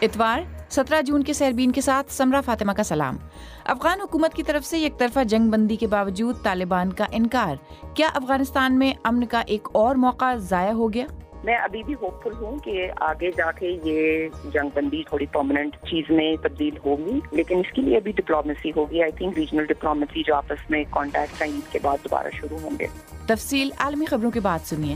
اتوار 17 جون کے سحربین کے ساتھ سمرہ فاطمہ کا سلام۔ افغان حکومت کی طرف سے یک طرفہ جنگ بندی کے باوجود طالبان کا انکار، کیا افغانستان میں امن کا ایک اور موقع ضائع ہو گیا؟ میں ابھی بھی ہوپ فل ہوں کہ آگے جا کے یہ جنگ بندی تھوڑی پرماننٹ چیز میں تبدیل ہوگی، لیکن اس کے لیے ابھی ڈپلومیسی ہوگی۔ آئی تھنک ریجنل ڈپلومیسی جو آپس میں کانٹیکٹ ہیں عید کے بعد دوبارہ شروع ہوں گے۔ تفصیل عالمی خبروں کے بعد سنیے۔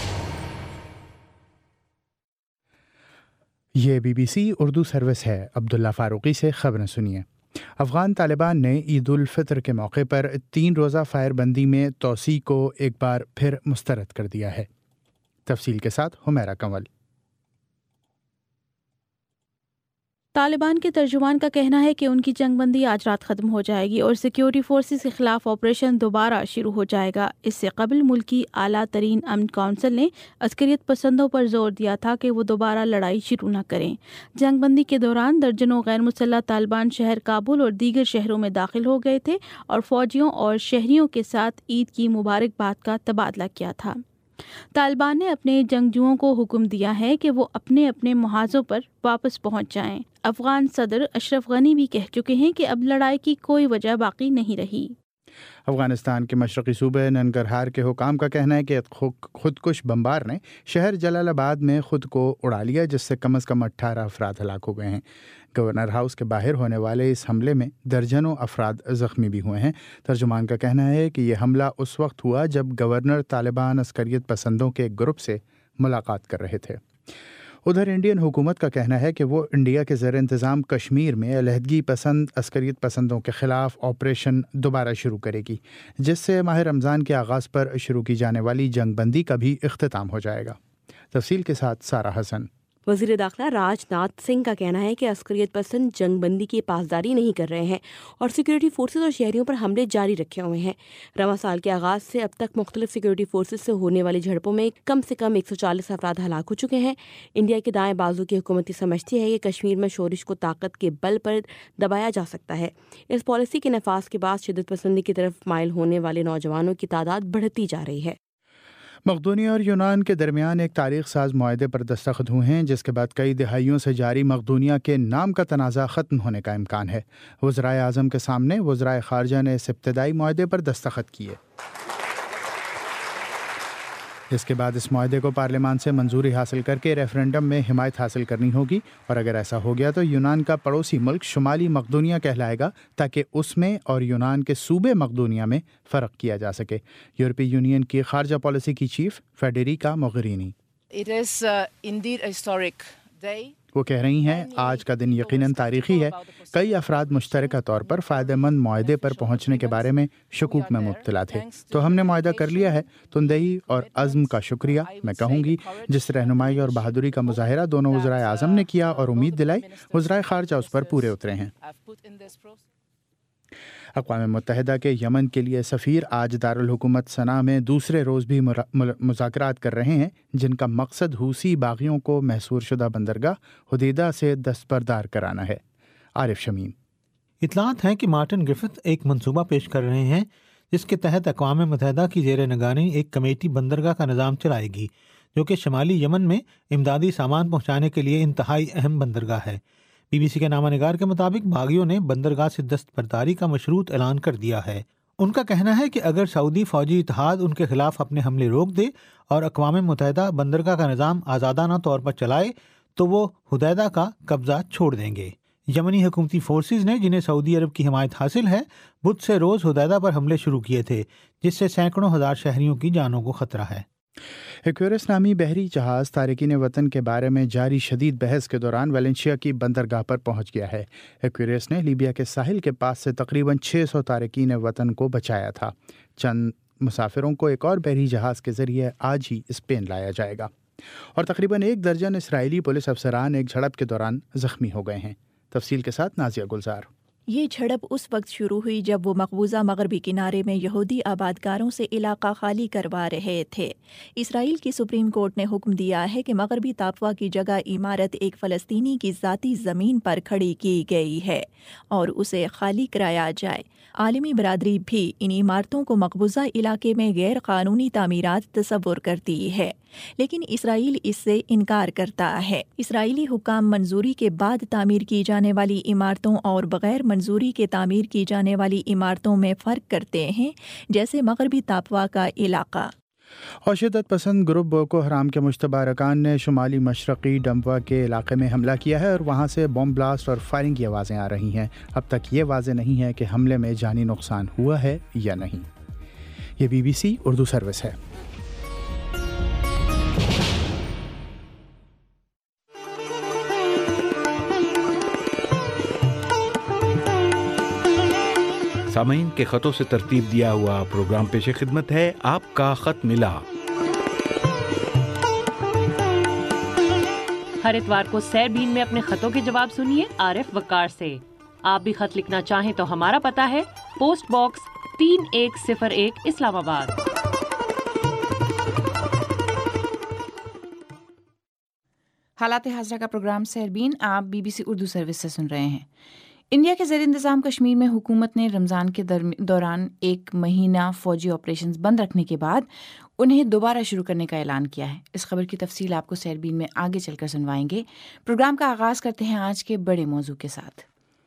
یہ BBC اردو سروس ہے۔ عبداللہ فاروقی سے خبریں سنیے۔ افغان طالبان نے عید الفطر کے موقع پر 3 روزہ فائر بندی میں توسیع کو ایک بار پھر مسترد کر دیا ہے۔ تفصیل کے ساتھ حمیرہ کنول۔ طالبان کے ترجمان کا کہنا ہے کہ ان کی جنگ بندی آج رات ختم ہو جائے گی اور سیکیورٹی فورسز کے خلاف آپریشن دوبارہ شروع ہو جائے گا۔ اس سے قبل ملکی اعلیٰ ترین امن کونسل نے عسکریت پسندوں پر زور دیا تھا کہ وہ دوبارہ لڑائی شروع نہ کریں۔ جنگ بندی کے دوران درجنوں غیر مسلح طالبان شہر کابل اور دیگر شہروں میں داخل ہو گئے تھے اور فوجیوں اور شہریوں کے ساتھ عید کی مبارکباد کا تبادلہ کیا تھا۔ طالبان نے اپنے جنگجوؤں کو حکم دیا ہے کہ وہ اپنے اپنے محاذوں پر واپس پہنچ جائیں۔ افغان صدر اشرف غنی بھی کہہ چکے ہیں کہ اب لڑائی کی کوئی وجہ باقی نہیں رہی۔ افغانستان کے مشرقی صوبے ننگرہار کے حکام کا کہنا ہے کہ خودکش بمبار نے شہر جلال آباد میں خود کو اڑا لیا، جس سے کم از کم 18 افراد ہلاک ہو گئے ہیں۔ گورنر ہاؤس کے باہر ہونے والے اس حملے میں درجنوں افراد زخمی بھی ہوئے ہیں۔ ترجمان کا کہنا ہے کہ یہ حملہ اس وقت ہوا جب گورنر طالبان عسکریت پسندوں کے ایک گروپ سے ملاقات کر رہے تھے۔ ادھر انڈین حکومت کا کہنا ہے کہ وہ انڈیا کے زیر انتظام کشمیر میں علیحدگی پسند عسکریت پسندوں کے خلاف آپریشن دوبارہ شروع کرے گی، جس سے ماہ رمضان کے آغاز پر شروع کی جانے والی جنگ بندی کا بھی اختتام ہو جائے گا۔ تفصیل کے ساتھ سارہ حسن۔ وزیر داخلہ راج ناتھ سنگھ کا کہنا ہے کہ عسکریت پسند جنگ بندی کی پاسداری نہیں کر رہے ہیں اور سیکورٹی فورسز اور شہریوں پر حملے جاری رکھے ہوئے ہیں۔ رواں سال کے آغاز سے اب تک مختلف سیکورٹی فورسز سے ہونے والی جھڑپوں میں کم سے کم 140 افراد ہلاک ہو چکے ہیں۔ انڈیا کے دائیں بازو کی حکومت سمجھتی ہے کہ کشمیر میں شورش کو طاقت کے بل پر دبایا جا سکتا ہے۔ اس پالیسی کے نفاذ کے بعد شدت پسندی کی طرف مائل ہونے والے نوجوانوں کی تعداد بڑھتی جا رہی ہے۔ مقدونیہ اور یونان کے درمیان ایک تاریخ ساز معاہدے پر دستخط ہوئے ہیں، جس کے بعد کئی دہائیوں سے جاری مقدونیہ کے نام کا تنازع ختم ہونے کا امکان ہے۔ وزرائے اعظم کے سامنے وزرائے خارجہ نے اس ابتدائی معاہدے پر دستخط کیے۔ اس کے بعد اس معاہدے کو پارلیمان سے منظوری حاصل کر کے ریفرنڈم میں حمایت حاصل کرنی ہوگی، اور اگر ایسا ہو گیا تو یونان کا پڑوسی ملک شمالی مقدونیہ کہلائے گا، تاکہ اس میں اور یونان کے صوبے مقدونیہ میں فرق کیا جا سکے۔ یورپی یونین کی خارجہ پالیسی کی چیف فیڈریکا موغرینی وہ کہہ رہی ہیں، آج کا دن یقیناً تاریخی ہے۔ کئی افراد مشترکہ طور پر فائدہ مند معاہدے پر پہنچنے کے بارے میں شکوک میں مبتلا تھے، تو ہم نے معاہدہ کر لیا ہے۔ تندہی اور عزم کا شکریہ میں کہوں گی، جس رہنمائی اور بہادری کا مظاہرہ دونوں وزرائے اعظم نے کیا اور امید دلائی، وزرائے خارجہ اس پر پورے اترے ہیں۔ اقوام متحدہ کے یمن کے لیے سفیر آج دارالحکومت صنعا میں دوسرے روز بھی مذاکرات کر رہے ہیں، جن کا مقصد حوثی باغیوں کو محصور شدہ بندرگاہ حدیدہ سے دستبردار کرانا ہے۔ عارف شمیم۔ اطلاعات ہیں کہ مارٹن گرفت ایک منصوبہ پیش کر رہے ہیں جس کے تحت اقوام متحدہ کی زیر نگرانی ایک کمیٹی بندرگاہ کا نظام چلائے گی، جو کہ شمالی یمن میں امدادی سامان پہنچانے کے لیے انتہائی اہم بندرگاہ ہے۔ BBC کے نامہ نگار کے مطابق باغیوں نے بندرگاہ سے دستبرداری کا مشروط اعلان کر دیا ہے۔ ان کا کہنا ہے کہ اگر سعودی فوجی اتحاد ان کے خلاف اپنے حملے روک دے اور اقوام متحدہ بندرگاہ کا نظام آزادانہ طور پر چلائے تو وہ حدیدہ کا قبضہ چھوڑ دیں گے۔ یمنی حکومتی فورسز نے، جنہیں سعودی عرب کی حمایت حاصل ہے، بدھ سے روز حدیدہ پر حملے شروع کیے تھے، جس سے سینکڑوں ہزار شہریوں کی جانوں کو خطرہ ہے۔ ایکویرس نامی بحری جہاز تارکین وطن کے بارے میں جاری شدید بحث کے دوران ویلنسیا کی بندرگاہ پر پہنچ گیا ہے۔ ایکویرس نے لیبیا کے ساحل کے پاس سے تقریباً 600 تارکین وطن کو بچایا تھا۔ چند مسافروں کو ایک اور بحری جہاز کے ذریعے آج ہی اسپین لایا جائے گا، اور تقریباً 1 درجن اسرائیلی پولیس افسران ایک جھڑپ کے دوران زخمی ہو گئے ہیں۔ تفصیل کے ساتھ نازیہ گلزار۔ یہ جھڑپ اس وقت شروع ہوئی جب وہ مقبوضہ مغربی کنارے میں یہودی آبادکاروں سے علاقہ خالی کروا رہے تھے۔ اسرائیل کی سپریم کورٹ نے حکم دیا ہے کہ مغربی تاپوا کی جگہ عمارت ایک فلسطینی کی ذاتی زمین پر کھڑی کی گئی ہے اور اسے خالی کرایا جائے۔ عالمی برادری بھی ان عمارتوں کو مقبوضہ علاقے میں غیر قانونی تعمیرات تصور کرتی ہے، لیکن اسرائیل اس سے انکار کرتا ہے۔ اسرائیلی حکام منظوری کے بعد تعمیر کی جانے والی عمارتوں اور بغیر منظوری کے تعمیر کی جانے والی عمارتوں میں فرق کرتے ہیں، جیسے مغربی تاپوا کا علاقہ۔ اور شدت پسند گروپ بوکو حرام کے مشتبہ ارکان نے شمالی مشرقی ڈمبوا کے علاقے میں حملہ کیا ہے اور وہاں سے بم بلاسٹ اور فائرنگ کی آوازیں آ رہی ہیں۔ اب تک یہ واضح نہیں ہے کہ حملے میں جانی نقصان ہوا ہے یا نہیں۔ یہ BBC اردو سروس ہے۔ سامعین کے خطوں سے ترتیب دیا ہوا پروگرام پیش خدمت ہے آپ کا خط ملا۔ ہر اتوار کو سیربین میں اپنے خطوں کے جواب سنیے عارف وقار سے۔ آپ بھی خط لکھنا چاہیں تو ہمارا پتہ ہے پوسٹ باکس 3101 اسلام آباد۔ حالات حاضرہ کا پروگرام سیربین آپ BBC اردو سروس سے سن رہے ہیں۔ انڈیا کے زیر انتظام کشمیر میں حکومت نے رمضان کے دوران 1 مہینہ فوجی آپریشنز بند رکھنے کے بعد انہیں دوبارہ شروع کرنے کا اعلان کیا ہے۔ اس خبر کی تفصیل آپ کو سیربین میں آگے چل کر سنوائیں گے۔ پروگرام کا آغاز کرتے ہیں آج کے بڑے موضوع کے ساتھ۔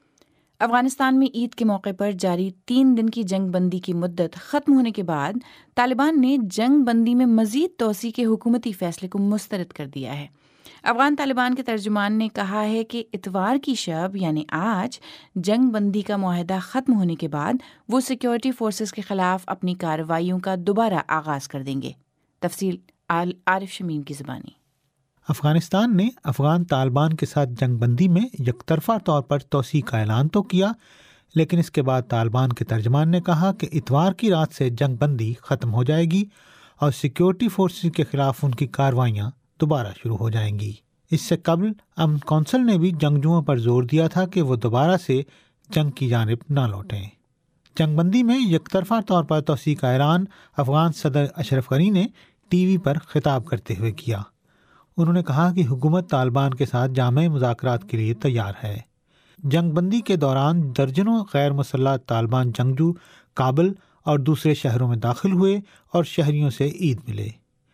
افغانستان میں عید کے موقع پر جاری 3 دن کی جنگ بندی کی مدت ختم ہونے کے بعد طالبان نے جنگ بندی میں مزید توسیع کے حکومتی فیصلے کو مسترد کر دیا ہے۔ افغان طالبان کے ترجمان نے کہا ہے کہ اتوار کی شب یعنی آج جنگ بندی کا معاہدہ ختم ہونے کے بعد وہ سیکیورٹی فورسز کے خلاف اپنی کارروائیوں کا دوبارہ آغاز کر دیں گے۔ تفصیل عارف شمیم کی زبانی۔ افغانستان نے افغان طالبان کے ساتھ جنگ بندی میں یک طرفہ طور پر توسیع کا اعلان تو کیا، لیکن اس کے بعد طالبان کے ترجمان نے کہا کہ اتوار کی رات سے جنگ بندی ختم ہو جائے گی اور سیکیورٹی فورسز کے خلاف ان کی کارروائیاں دوبارہ شروع ہو جائیں گی۔ اس سے قبل امن کونسل نے بھی جنگجوؤں پر زور دیا تھا کہ وہ دوبارہ سے جنگ کی جانب نہ لوٹیں۔ جنگ بندی میں یک طرفہ طور پر توسیع کا اعلان افغان صدر اشرف غنی نے ٹی وی پر خطاب کرتے ہوئے کیا۔ انہوں نے کہا کہ حکومت طالبان کے ساتھ جامع مذاکرات کے لیے تیار ہے۔ جنگ بندی کے دوران درجنوں غیر مسلح طالبان جنگجو کابل اور دوسرے شہروں میں داخل ہوئے اور شہریوں سے عید ملے۔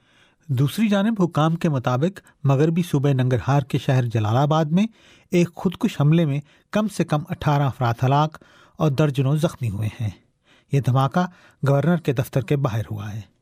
دوسری جانب حکام کے مطابق مغربی صوبہ ننگرہار کے شہر جلال آباد میں ایک خودکش حملے میں کم سے کم 18 افراد ہلاک اور درجنوں زخمی ہوئے ہیں۔ یہ دھماکہ گورنر کے دفتر کے باہر ہوا ہے۔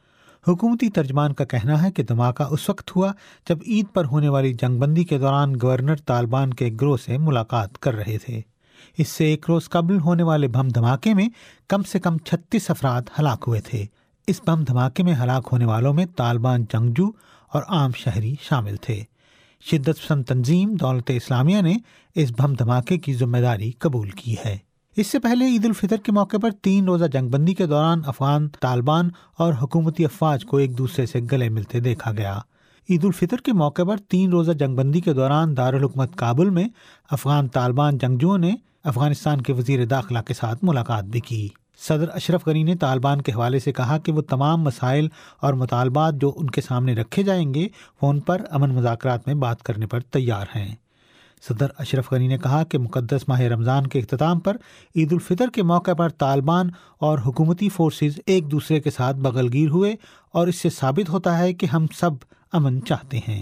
حکومتی ترجمان کا کہنا ہے کہ دھماکہ اس وقت ہوا جب عید پر ہونے والی جنگ بندی کے دوران گورنر طالبان کے گروہ سے ملاقات کر رہے تھے۔ اس سے ایک روز قبل ہونے والے بم دھماکے میں کم سے کم 36 افراد ہلاک ہوئے تھے۔ اس بم دھماکے میں ہلاک ہونے والوں میں طالبان جنگجو اور عام شہری شامل تھے۔ شدت پسند تنظیم دولت اسلامیہ نے اس بم دھماکے کی ذمہ داری قبول کی ہے۔ اس سے پہلے عید الفطر کے موقع پر 3 روزہ جنگ بندی کے دوران افغان طالبان اور حکومتی افواج کو ایک دوسرے سے گلے ملتے دیکھا گیا۔ عید الفطر کے موقع پر 3 روزہ جنگ بندی کے دوران دارالحکومت کابل میں افغان طالبان جنگجوؤں نے افغانستان کے وزیر داخلہ کے ساتھ ملاقات بھی کی۔ صدر اشرف غنی نے طالبان کے حوالے سے کہا کہ وہ تمام مسائل اور مطالبات جو ان کے سامنے رکھے جائیں گے وہ ان پر امن مذاکرات میں بات کرنے پر تیار ہیں۔ صدر اشرف غنی نے کہا کہ مقدس ماہ رمضان کے اختتام پر عید الفطر کے موقع پر طالبان اور حکومتی فورسز ایک دوسرے کے ساتھ بغل گیر ہوئے اور اس سے ثابت ہوتا ہے کہ ہم سب امن چاہتے ہیں۔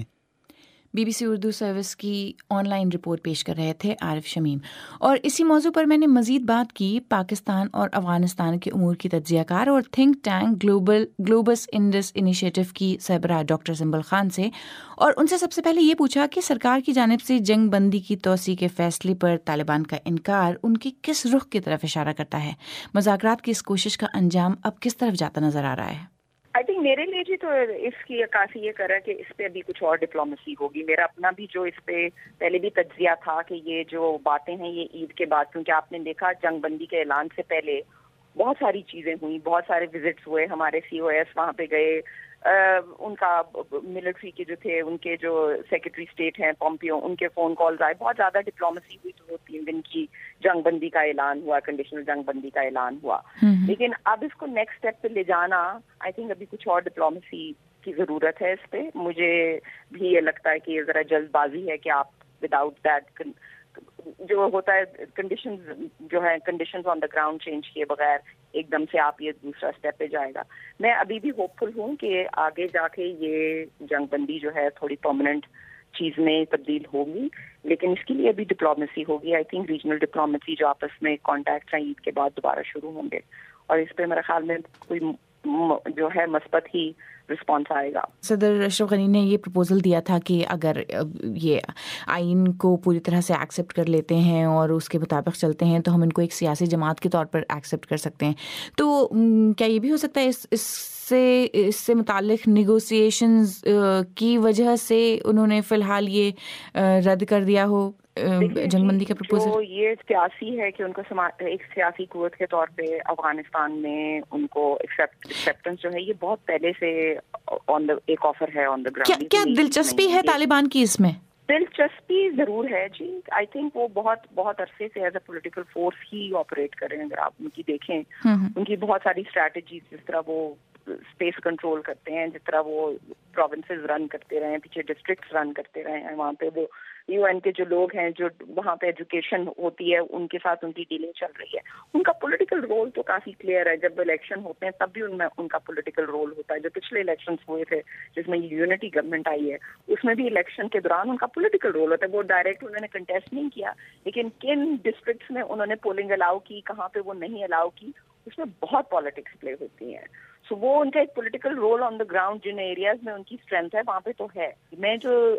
BBC اردو سروس کی آن لائن رپورٹ پیش کر رہے تھے عارف شمیم۔ اور اسی موضوع پر میں نے مزید بات کی پاکستان اور افغانستان کے امور کی تجزیہ کار اور think tank Globus Indus Initiative کی سربراہ ڈاکٹر سنبل خان سے، اور ان سے سب سے پہلے یہ پوچھا کہ سرکار کی جانب سے جنگ بندی کی توسیع کے فیصلے پر طالبان کا انکار ان کی کس رخ کی طرف اشارہ کرتا ہے؟ مذاکرات کی اس کوشش کا انجام اب کس طرف جاتا نظر آ رہا ہے؟ آئی تھنک میرے لیے جی تو اس کی کافی یہ کر رہا ہے کہ اس پہ ابھی کچھ اور ڈپلومیسی ہوگی۔ میرا اپنا بھی جو اس پہ پہلے بھی تجزیہ تھا کہ یہ جو باتیں ہیں یہ عید کے بعد، کیونکہ آپ نے دیکھا جنگ بندی کے اعلان سے پہلے بہت ساری چیزیں ہوئی، بہت سارے وزٹس ہوئے، ہمارے COS وہاں پہ گئے، ان کا ملٹری کے جو تھے ان کے جو سیکرٹری اسٹیٹ ہیں پومپیو ان کے فون کالز آئے, بہت زیادہ ڈپلومیسی ہوئی. تو وہ 3 دن کی جنگ بندی کا اعلان ہوا, کنڈیشنل جنگ بندی کا اعلان ہوا. لیکن اب اس کو نیکسٹ اسٹیپ پہ لے جانا آئی تھنک ابھی کچھ اور ڈپلومیسی کی ضرورت ہے اس پہ. مجھے بھی یہ لگتا ہے کہ یہ ذرا جلد بازی ہے کہ آپ وداؤٹ دیٹ جو ہوتا ہے conditions on the ground change کیے بغیر ایک دم سے آپ یہ دوسرا اسٹیپ پہ جائے گا. میں ابھی بھی ہوپ فل ہوں کہ آگے جا کے یہ جنگ بندی جو ہے تھوڑی پرماننٹ چیز میں تبدیل ہوگی, لیکن اس کے لیے ابھی ڈپلومیسی ہوگی. آئی تھنک ریجنل ڈپلومیسی جو آپس میں کانٹیکٹ ہیں عید کے بعد دوبارہ شروع ہوں گے, اور اس پہ میرے خیال میں کوئی جو ہے مثبت ہی رسپانس آئے گا. صدر اشرف غنی نے یہ پروپوزل دیا تھا کہ اگر یہ آئین کو پوری طرح سے ایکسیپٹ کر لیتے ہیں اور اس کے مطابق چلتے ہیں تو ہم ان کو ایک سیاسی جماعت کے طور پر ایکسیپٹ کر سکتے ہیں. تو کیا یہ بھی ہو سکتا ہے اس سے متعلق نیگوسیشنز کی وجہ سے انہوں نے فی الحال یہ رد کر دیا ہو جنگ بندی کا پروپوزل؟ جو یہ سیاسی ہے کہ ان کو ایک سیاسی قوت کے طور پہ افغانستان میں ان کو ایکسیپٹنس جو ہے یہ بہت پہلے سے ایک آفر ہے آن دا گراؤنڈ. کیا دلچسپی ہے طالبان کی اس میں؟ دلچسپی ضرور ہے جی. آئی تھنک وہ بہت عرصے سے ایز اے پولیٹیکل فورس ہی آپریٹ کر رہے ہیں. اگر آپ ان کی دیکھیں ان کی بہت ساری اسٹریٹجیز, جس طرح وہ اسپیس کنٹرول کرتے ہیں, جس طرح وہ پروونسز رن کرتے رہے ہیں, پیچھے ڈسٹرکٹس رن کرتے رہے ہیں, وہاں پہ وہ یو این کے جو لوگ ہیں جو وہاں پہ ایجوکیشن ہوتی ہے ان کے ساتھ ان کی ڈیلنگ چل رہی ہے. ان کا پولیٹیکل رول تو کافی کلیئر ہے. جب الیکشن ہوتے ہیں تب بھی ان کا پولیٹیکل رول ہوتا ہے. جو پچھلے الیکشنز ہوئے تھے جس میں یونٹی گورنمنٹ آئی ہے اس میں بھی الیکشن کے دوران ان کا پولیٹیکل رول ہوتا ہے. وہ ڈائریکٹ انہوں نے کنٹیسٹ نہیں کیا, لیکن کن ڈسٹرکٹس میں انہوں نے پولنگ الاؤ کی, کہاں پہ وہ نہیں الاؤ کی, اس میں بہت پالیٹکس پلے ہوتی ہیں. سو وہ ان کا ایک political role on the ground جن ایریاز میں ان کی اسٹرینتھ ہے وہاں پہ تو ہے. میں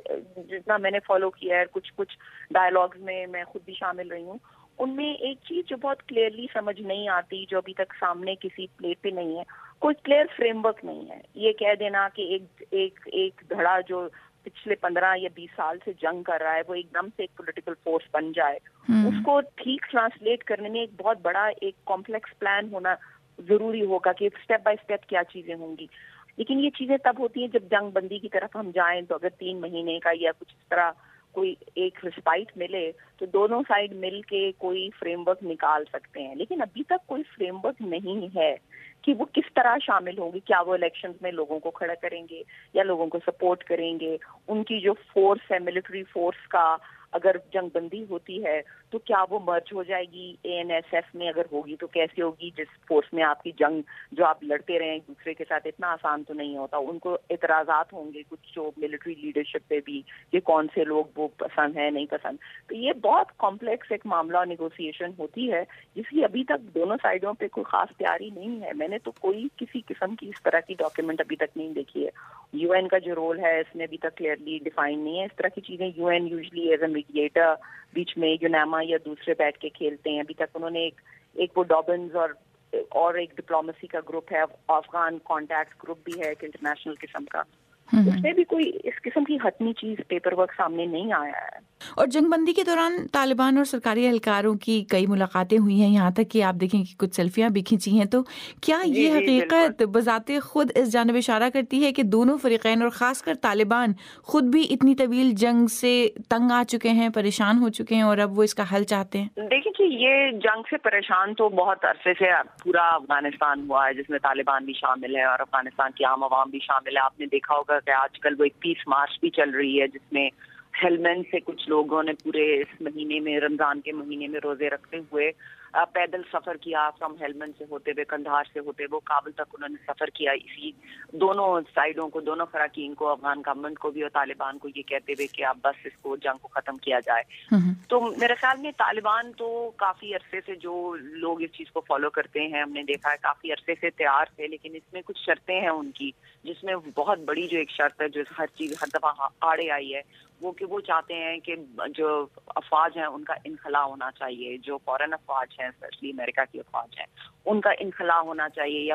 جتنا میں نے فالو کیا ہے کچھ ڈائلاگز میں خود بھی شامل رہی ہوں, ان میں ایک چیز جو بہت کلیئرلی سمجھ نہیں آتی, جو ابھی تک سامنے کسی پلیٹ پہ نہیں ہے, کوئی کلیئر فریم ورک نہیں ہے. یہ کہہ دینا کہ ایک دھڑا جو پچھلے 15 یا 20 سال سے جنگ کر رہا ہے وہ ایک دم سے ایک پولیٹیکل فورس بن جائے, اس کو ٹھیک ٹرانسلیٹ کرنے میں ایک بہت بڑا ایک کمپلیکس پلان ہونا ضروری ہوگا کہ اسٹیپ بائی اسٹیپ کیا چیزیں ہوں گی. لیکن یہ چیزیں تب ہوتی ہیں جب جنگ بندی کی طرف ہم جائیں. تو اگر 3 مہینے کا یا کچھ اس طرح کوئی ایک رسپائٹ ملے تو دونوں سائڈ مل کے کوئی فریم ورک نکال سکتے ہیں. لیکن ابھی تک کوئی فریم ورک نہیں ہے کہ وہ کس طرح شامل ہوں گی. کیا وہ الیکشنز میں لوگوں کو کھڑا کریں گے یا لوگوں کو سپورٹ کریں گے؟ ان کی جو فورس ہے ملٹری فورس کا, اگر جنگ بندی ہوتی ہے تو کیا وہ مرج ہو جائے گی ANSF میں؟ اگر ہوگی تو کیسے ہوگی؟ جس فورس میں آپ کی جنگ جو آپ لڑتے رہے ایک دوسرے کے ساتھ, اتنا آسان تو نہیں ہوتا. ان کو اعتراضات ہوں گے کچھ جو ملٹری لیڈرشپ پہ بھی کہ کون سے لوگ وہ پسند ہے نہیں پسند. تو یہ بہت کمپلیکس ایک معاملہ نیگوسیشن ہوتی ہے جس کی ابھی تک دونوں سائڈوں پہ کوئی خاص تیاری نہیں ہے. میں نے تو کوئی کسی قسم کی اس طرح کی ڈاکیومنٹ ابھی تک نہیں دیکھی ہے. UN کا جو رول ہے اس میں ابھی تک کلیئرلی ڈیفائن نہیں ہے. اس طرح کی چیزیں UN usually as a mediator بیچ میں یوناما یا دوسرے بیٹھ کے کھیلتے ہیں. ابھی تک انہوں نے ایک وہ ڈابنز اور ایک ڈپلومیسی کا گروپ ہے, افغان کانٹیکٹ گروپ بھی ہے ایک انٹرنیشنل قسم کا, اس میں بھی کوئی اس قسم کی حتمی چیز پیپر ورک سامنے نہیں آیا ہے. اور جنگ بندی کے دوران طالبان اور سرکاری اہلکاروں کی کئی ملاقاتیں ہوئی ہیں, یہاں تک کہ آپ دیکھیں کہ کچھ سیلفیاں بھی کھینچی ہیں. تو کیا یہ حقیقت بذات خود اس جانب اشارہ کرتی ہے کہ دونوں فریقین اور خاص کر طالبان خود بھی اتنی طویل جنگ سے تنگ آ چکے ہیں, پریشان ہو چکے ہیں اور اب وہ اس کا حل چاہتے ہیں؟ دیکھیں کہ یہ جنگ سے پریشان تو بہت عرصے سے پورا افغانستان ہوا ہے, جس میں طالبان بھی شامل ہے اور افغانستان کی عام عوام بھی شامل ہے. آپ نے دیکھا ہوگا کہ آج کل وہ ایک پیس مارچ بھی چل رہی ہے جس میں ہیلمند سے کچھ لوگوں نے پورے اس مہینے میں, رمضان کے مہینے میں روزے رکھتے ہوئے پیدل سفر کیا, فرام ہیلمند سے ہوتے ہوئے کندھار سے ہوتے ہوئے کابل تک انہوں نے سفر کیا. اسی دونوں سائڈوں کو, دونوں فراقین کو, افغان گورنمنٹ کو بھی اور طالبان کو, یہ کہتے ہوئے کہ اب بس اس کو جنگ کو ختم کیا جائے. تو میرے خیال میں طالبان تو کافی عرصے سے, جو لوگ اس چیز کو فالو کرتے ہیں ہم نے دیکھا ہے, کافی عرصے سے تیار تھے. لیکن اس میں کچھ شرطیں ہیں ان کی, جس میں بہت بڑی جو ایک شرط ہے جو ہر چیز ہر دفعہ آڑے آئی ہے, وہ کہ وہ چاہتے ہیں کہ جو افواج ہیں ان کا انخلا ہونا چاہیے. جو فورن افواج ہیں, اسپیشلی امریکہ کی افواج ہیں, ان کا انخلا ہونا چاہیے, یا کوئی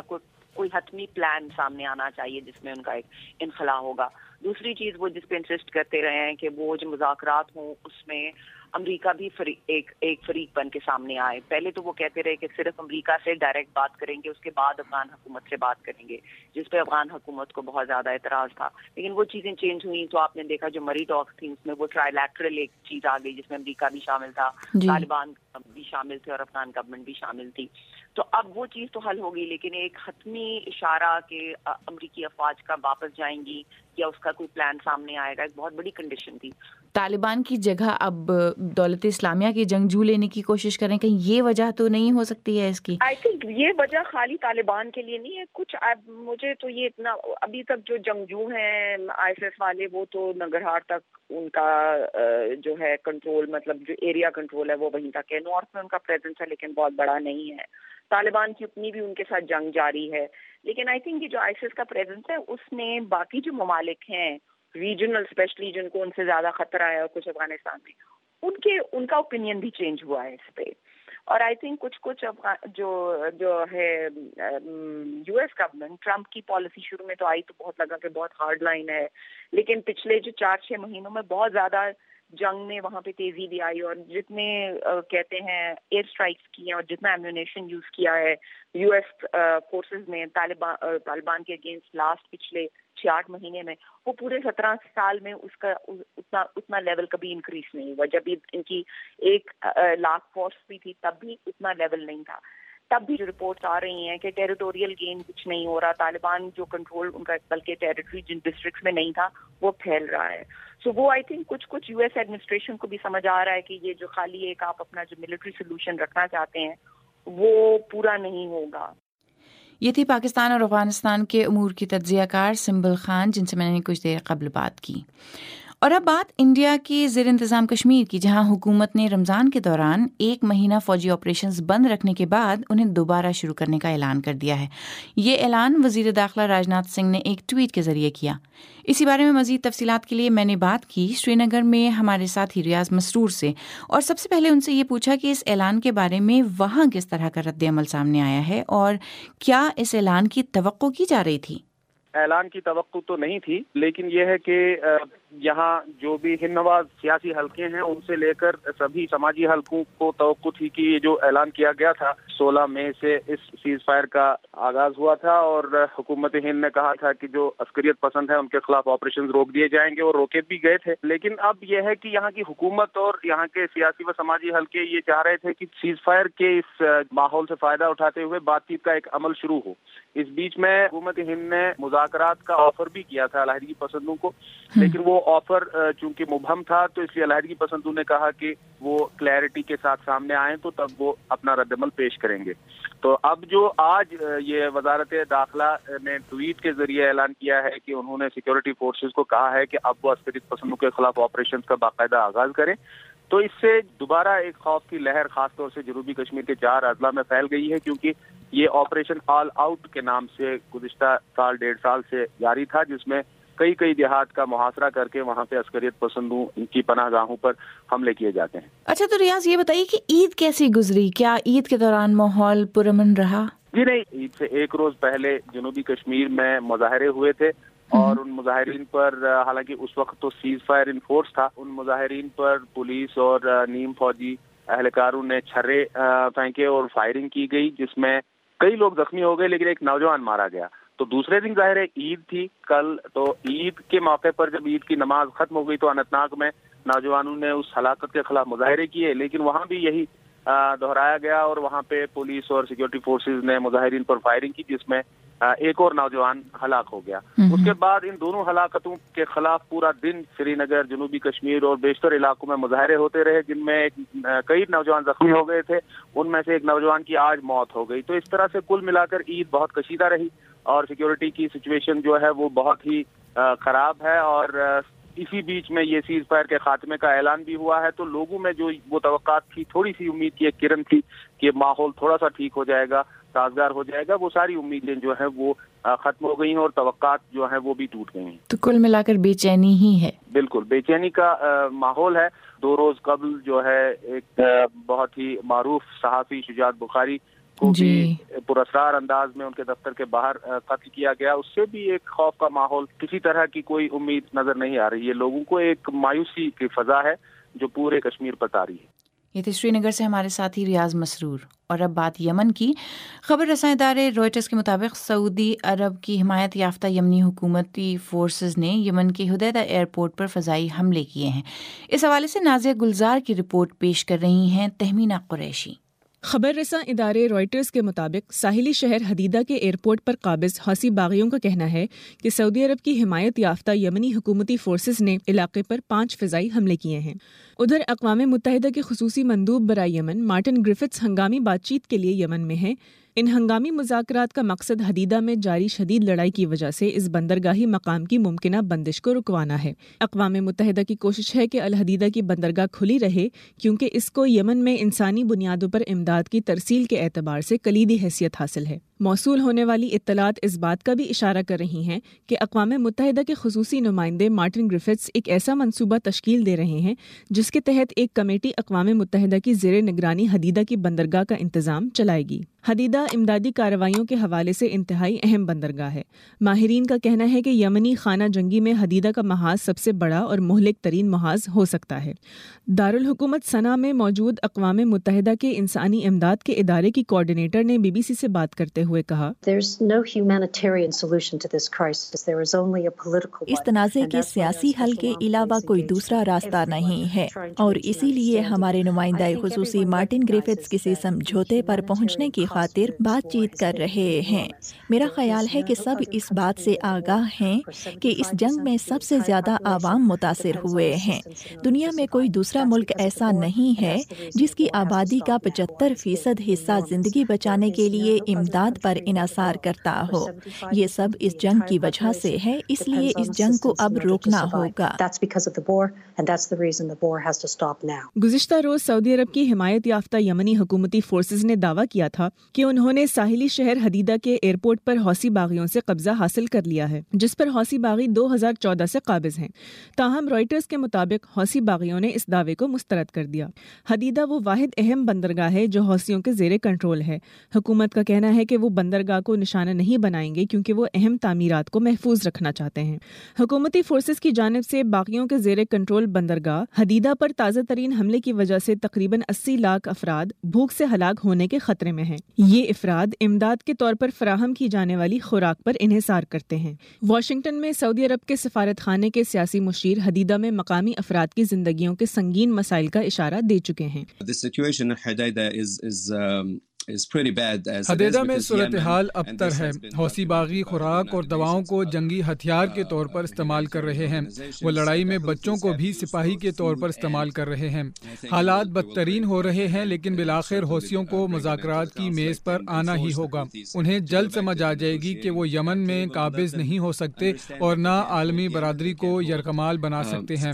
کوئی حتمی پلان سامنے آنا چاہیے جس میں ان کا ایک انخلا ہوگا. دوسری چیز وہ جس پہ انسسٹ کرتے رہے ہیں کہ وہ جو مذاکرات ہوں اس میں امریکہ بھی ایک فریق بن کے سامنے آئے. پہلے تو وہ کہتے رہے کہ صرف امریکہ سے ڈائریکٹ بات کریں گے, اس کے بعد افغان حکومت سے بات کریں گے, جس پہ افغان حکومت کو بہت زیادہ اعتراض تھا. لیکن وہ چیزیں چینج ہوئی تو آپ نے دیکھا جو مری ٹاکس تھی اس میں وہ ٹرائیلیٹرل ایک چیز آ گئی جس میں امریکہ بھی شامل تھا, طالبان بھی شامل تھے اور افغان گورنمنٹ بھی شامل تھی. تو اب وہ چیز تو حل ہوگی, لیکن ایک حتمی اشارہ کہ امریکی افواج کا واپس جائیں گی یا اس کا کوئی پلان سامنے آئے گا, ایک بہت بڑی کنڈیشن تھی. طالبان کی جگہ اب دولت اسلامیہ کی جنگجو لینے کی کوشش کریں, کہیں یہ وجہ تو نہیں ہو سکتی ہے اس کی؟ آئی تھنک یہ وجہ خالی طالبان کے لیے نہیں ہے کچھ. مجھے تو یہ اتنا ابھی تک جو جنگجو ہیں آئی ایس ایس والے وہ تو ننگرہار تک ان کا جو ہے کنٹرول, مطلب جو ایریا کنٹرول ہے وہ وہیں تک ہے. نارتھ میں ان کا پریزنس ہے لیکن بہت بڑا نہیں ہے. طالبان کی اپنی بھی ان کے ساتھ جنگ جاری ہے, لیکن آئی تھنک یہ جو آئی ایس ایس کا پریزنس ہے اس نے باقی جو ممالک ہیں ریجنل اسپیشلی جن کو ان سے زیادہ خطرہ ہے اور کچھ افغانستان میں ان کا اوپینین بھی چینج ہوا ہے اس پہ. اور آئی تھنک کچھ جو ہے یو ایس گورنمنٹ ٹرمپ کی پالیسی شروع میں تو آئی تو بہت لگا کہ بہت ہارڈ لائن ہے, لیکن پچھلے جو 4-6 مہینوں میں بہت زیادہ جنگ میں وہاں پہ تیزی بھی آئی, اور جتنے کہتے ہیں ایئر اسٹرائکس کی ہیں اور جتنا ایمیونیشن یوز کیا ہے یو ایس فورسز نے طالبان کے اگینسٹ لاسٹ پچھلے 6-8 مہینے میں, وہ پورے 17 سال میں اس کا اتنا لیول کبھی انکریز نہیں ہوا. جب ان کی 1 لاکھ فورس بھی تھی تب بھی اتنا لیول نہیں تھا. تب بھی جو رپورٹس آ رہی ہیں کہ ٹیریٹوریل گین کچھ نہیں ہو رہا, طالبان جو کنٹرول ان کا بلکہ ٹیریٹری جن ڈسٹرکٹس میں نہیں تھا وہ پھیل رہا ہے. سو وہ آئی تھنک کچھ یو ایس ایڈمنسٹریشن کو بھی سمجھ آ رہا ہے کہ یہ جو خالی ایک آپ اپنا جو ملٹری سولوشن رکھنا چاہتے ہیں وہ پورا نہیں ہوگا. یہ تھی پاکستان اور افغانستان کے امور کی تجزیہ کار سنبل خان, جن سے میں نے کچھ دیر قبل بات کی. اور اب بات انڈیا کی زیر انتظام کشمیر کی, جہاں حکومت نے رمضان کے دوران 1 مہینہ فوجی آپریشنز بند رکھنے کے بعد انہیں دوبارہ شروع کرنے کا اعلان کر دیا ہے. یہ اعلان وزیر داخلہ راجناتھ سنگھ نے ایک ٹویٹ کے ذریعے کیا. اسی بارے میں مزید تفصیلات کے لیے میں نے بات کی سری نگر میں ہمارے ساتھی ریاض مسرور سے, اور سب سے پہلے ان سے یہ پوچھا کہ اس اعلان کے بارے میں وہاں کس طرح کا رد عمل سامنے آیا ہے اور کیا اس اعلان کی توقع کی جا رہی تھی. اعلان کی توقع تو نہیں تھی, لیکن یہ ہے کہ یہاں جو بھی ہندنواز سیاسی حلقے ہیں ان سے لے کر سبھی سماجی حلقوں کو توقع تھی کہ یہ جو اعلان کیا گیا تھا 16 مئی سے اس سیز فائر کا آغاز ہوا تھا, اور حکومت ہند نے کہا تھا کہ جو عسکریت پسند ہیں ان کے خلاف آپریشن روک دیے جائیں گے, اور روکے بھی گئے تھے. لیکن اب یہ ہے کہ یہاں کی حکومت اور یہاں کے سیاسی و سماجی حلقے یہ چاہ رہے تھے کہ سیز فائر کے اس ماحول سے فائدہ اٹھاتے ہوئے بات چیت کا ایک عمل شروع ہو. اس بیچ میں حکومت ہند نے مذاکرات کا آفر بھی کیا تھا علیحدگی پسندوں کو, لیکن وہ آفر چونکہ مبہم تھا تو اس لیے علیحدگی پسندوں نے کہا کہ وہ کلیئرٹی کے ساتھ سامنے آئیں تو تب وہ اپنا رد عمل پیش کریں گے. تو اب جو آج یہ وزارت داخلہ نے ٹویٹ کے ذریعے اعلان کیا ہے کہ انہوں نے سیکورٹی فورسز کو کہا ہے کہ اب وہ عسکریت پسندوں کے خلاف آپریشن کا باقاعدہ آغاز کریں, تو اس سے دوبارہ ایک خوف کی لہر خاص طور سے جنوبی کشمیر کے 4 اضلاع میں پھیل گئی ہے, کیونکہ یہ آپریشن آل آؤٹ کے نام سے گزشتہ 1.5 سال سے جاری تھا, جس میں کئی دیہات کا محاصرہ کر کے وہاں پہ عسکریت پسندوں کی پناہ گاہوں پر حملے کیے جاتے ہیں. اچھا, تو ریاض یہ بتائیے کہ عید کیسی گزری, کیا عید کے دوران ماحول پرامن رہا؟ جی نہیں, عید سے 1 روز پہلے جنوبی کشمیر میں مظاہرے ہوئے تھے, اور ان مظاہرین پر حالانکہ اس وقت تو سیز فائر ان فورس تھا, ان مظاہرین پر پولیس اور نیم فوجی اہلکاروں نے چھرے پھینکے اور فائرنگ کی گئی, جس میں کئی لوگ زخمی ہو گئے لیکن ایک نوجوان مارا گیا. تو دوسرے دن ظاہر ہے عید تھی کل, تو عید کے موقع پر جب عید کی نماز ختم ہو گئی تو اننت ناگ میں نوجوانوں نے اس ہلاکت کے خلاف مظاہرے کیے, لیکن وہاں بھی یہی دہرایا گیا اور وہاں پہ پولیس اور سیکورٹی فورسز نے مظاہرین پر فائرنگ کی, جس میں ایک اور نوجوان ہلاک ہو گیا. اس کے بعد ان دونوں ہلاکتوں کے خلاف پورا دن سری نگر, جنوبی کشمیر اور بیشتر علاقوں میں مظاہرے ہوتے رہے, جن میں کئی نوجوان زخمی ہو گئے تھے, ان میں سے ایک نوجوان کی آج موت ہو گئی. تو اس طرح سے کل ملا کر عید بہت کشیدہ رہی, اور سیکورٹی کی سچویشن جو ہے وہ بہت ہی خراب ہے, اور اسی بیچ میں یہ سیز فائر کے خاتمے کا اعلان بھی ہوا ہے. تو لوگوں میں جو وہ توقعات تھی, تھوڑی سی امید کی ایک کرن تھی کہ ماحول تھوڑا سا ٹھیک ہو جائے گا, سازگار ہو جائے گا, وہ ساری امیدیں جو ہیں وہ ختم ہو گئی ہیں اور توقعات جو ہیں وہ بھی ٹوٹ گئی ہیں. تو کل ملا کر بے چینی ہی ہے. بالکل بے چینی کا ماحول ہے. 2 روز قبل جو ہے ایک بہت ہی معروف صحافی شجاعت بخاری کو بھی پراسرار انداز میں ان کے دفتر کے باہر قتل کیا گیا، اس سے بھی ایک خوف کا ماحول، کسی طرح کی کوئی امید نظر نہیں آ رہی ہے. لوگوں کو ایک مایوسی کی فضا ہے جو پورے کشمیر پر طاری ہے. یہ تھی سری نگر سے ہمارے ساتھی ریاض مسرور. اور اب بات یمن کی. خبر رساں ادارے روئٹرز کے مطابق سعودی عرب کی حمایت یافتہ یمنی حکومتی فورسز نے یمن کے حدیدہ ایئرپورٹ پر فضائی حملے کیے ہیں. اس حوالے سے نازیہ گلزار کی رپورٹ پیش کر رہی ہیں تہمینہ قریشی. خبر رساں ادارے روئٹرز کے مطابق ساحلی شہر حدیدہ کے ایئرپورٹ پر قابض حوثی باغیوں کا کہنا ہے کہ سعودی عرب کی حمایت یافتہ یمنی حکومتی فورسز نے علاقے پر 5 فضائی حملے کیے ہیں. ادھر اقوام متحدہ کے خصوصی مندوب برائے یمن مارٹن گرفٹس ہنگامی بات چیت کے لیے یمن میں ہیں. ان ہنگامی مذاکرات کا مقصد حدیدہ میں جاری شدید لڑائی کی وجہ سے اس بندرگاہی مقام کی ممکنہ بندش کو رکوانا ہے. اقوام متحدہ کی کوشش ہے کہ الحدیدہ کی بندرگاہ کھلی رہے کیونکہ اس کو یمن میں انسانی بنیادوں پر امداد کی ترسیل کے اعتبار سے کلیدی حیثیت حاصل ہے. موصول ہونے والی اطلاعات اس بات کا بھی اشارہ کر رہی ہیں کہ اقوام متحدہ کے خصوصی نمائندے مارٹن گرفٹس ایک ایسا منصوبہ تشکیل دے رہے ہیں جس کے تحت ایک کمیٹی اقوام متحدہ کی زیر نگرانی حدیدہ کی بندرگاہ کا انتظام چلائے گی. حدیدہ امدادی کارروائیوں کے حوالے سے انتہائی اہم بندرگاہ ہے. ماہرین کا کہنا ہے کہ یمنی خانہ جنگی میں حدیدہ کا محاذ سب سے بڑا اور مہلک ترین محاذ ہو سکتا ہے. دارالحکومت صنعاء میں موجود اقوام متحدہ کے انسانی امداد کے ادارے کی کوارڈینیٹر نے بی بی سی سے بات کرتے ہوئے کہا، اس تنازع کے سیاسی حل کے علاوہ کوئی دوسرا راستہ نہیں ہے اور اسی لیے ہمارے نمائندہ خصوصی مارٹن گرفٹس کسی سمجھوتے پر پہنچنے کی خاطر بات چیت کر رہے ہیں. میرا خیال ہے کہ سب اس بات سے آگاہ ہیں کہ اس جنگ میں سب سے زیادہ عوام متاثر ہوئے ہیں. دنیا میں کوئی دوسرا ملک ایسا نہیں ہے جس کی آبادی کا 75% حصہ زندگی بچانے کے لیے امداد پر انحصار کرتا ہو. یہ سب اس جنگ کی وجہ سے ہے، اس لیے اس جنگ کو اب روکنا ہوگا. گزشتہ روز سعودی عرب کی حمایت یافتہ یمنی حکومتی فورسز نے دعویٰ کیا تھا کہ انہوں نے ساحلی شہر حدیدہ کے ایئرپورٹ پر حوثی باغیوں سے قبضہ حاصل کر لیا ہے، جس پر حوثی باغی 2014 سے قابض ہیں. تاہم رائٹرز کے مطابق حوثی باغیوں نے اس دعوے کو مسترد کر دیا. حدیدہ وہ واحد اہم بندرگاہ ہے جو حوثیوں کے زیر کنٹرول ہے. حکومت کا کہنا ہے کہ وہ بندرگاہ کو نشانہ نہیں بنائیں گے کیونکہ وہ اہم تعمیرات کو محفوظ رکھنا چاہتے ہیں. حکومتی فورسز کی جانب سے باغیوں کے زیر کنٹرول بندرگاہ حدیدہ پر تازہ ترین حملے کی وجہ سے تقریباً 80 لاکھ افراد بھوک سے ہلاک ہونے کے خطرے میں ہیں. یہ افراد امداد کے طور پر فراہم کی جانے والی خوراک پر انحصار کرتے ہیں. واشنگٹن میں سعودی عرب کے سفارت خانے کے سیاسی مشیر حدیدہ میں مقامی افراد کی زندگیوں کے سنگین مسائل کا اشارہ دے چکے ہیں. حدیدہ میں صورتحال ابتر ہے. حوثی باغی خوراک اور دواؤں کو جنگی ہتھیار کے طور پر استعمال کر رہے ہیں. وہ لڑائی میں بچوں کو بھی سپاہی کے طور پر استعمال کر رہے ہیں. حالات بدترین ہو رہے ہیں لیکن بالآخر حوثیوں کو مذاکرات کی میز پر آنا ہی ہوگا. انہیں جلد سمجھ آ جائے گی کہ وہ یمن میں قابض نہیں ہو سکتے اور نہ عالمی برادری کو یرغمال بنا سکتے ہیں.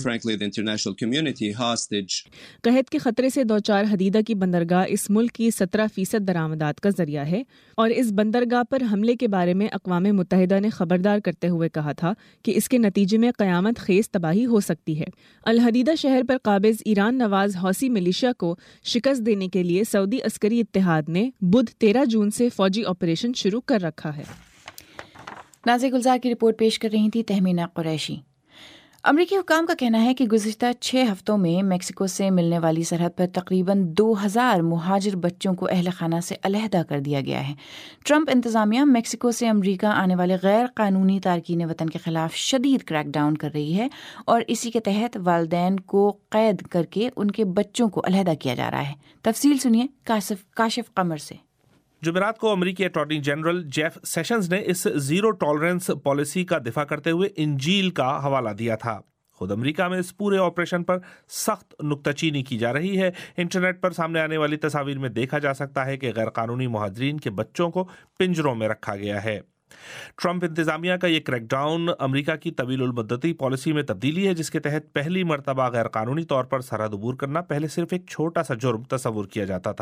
قحط کے خطرے سے دوچار حدیدہ کی بندرگاہ اس ملک کی 17% درآمدات کا ذریعہ ہے اور اس بندرگاہ پر حملے کے بارے میں اقوام متحدہ نے خبردار کرتے ہوئے کہا تھا کہ اس کے نتیجے میں قیامت خیز تباہی ہو سکتی ہے. الحدیدہ شہر پر قابض ایران نواز حوثی ملیشیا کو شکست دینے کے لیے سعودی عسکری اتحاد نے بدھ 13 جون سے فوجی آپریشن شروع کر رکھا ہے. نازیہ گلزار کی رپورٹ پیش کر رہی تھی تہمینہ قریشی. امریکی حکام کا کہنا ہے کہ گزشتہ 6 ہفتوں میں میکسیکو سے ملنے والی سرحد پر تقریباً 2000 مہاجر بچوں کو اہل خانہ سے علیحدہ کر دیا گیا ہے. ٹرمپ انتظامیہ میکسیکو سے امریکہ آنے والے غیر قانونی تارکین وطن کے خلاف شدید کریک ڈاؤن کر رہی ہے اور اسی کے تحت والدین کو قید کر کے ان کے بچوں کو علیحدہ کیا جا رہا ہے. تفصیل سنیے کاشف قمر سے. جمعرات کو امریکی اٹارنی جنرل جیف سیشنز نے اس زیرو ٹالرنس پالیسی کا دفاع کرتے ہوئے انجیل کا حوالہ دیا تھا. خود امریکہ میں اس پورے آپریشن پر سخت نکتہ چینی کی جا رہی ہے. انٹرنیٹ پر سامنے آنے والی تصاویر میں دیکھا جا سکتا ہے کہ غیر قانونی مہاجرین کے بچوں کو پنجروں میں رکھا گیا ہے. ٹرمپ انتظامیہ کا یہ کریک ڈاؤن امریکہ کی طویل المدتی پالیسی میں تبدیلی ہے جس کے تحت پہلی مرتبہ غیر قانونی طور پر سرحد عبور کرنا پہلے صرف ایک چھوٹا سا جرم تصور کیا جاتا تھا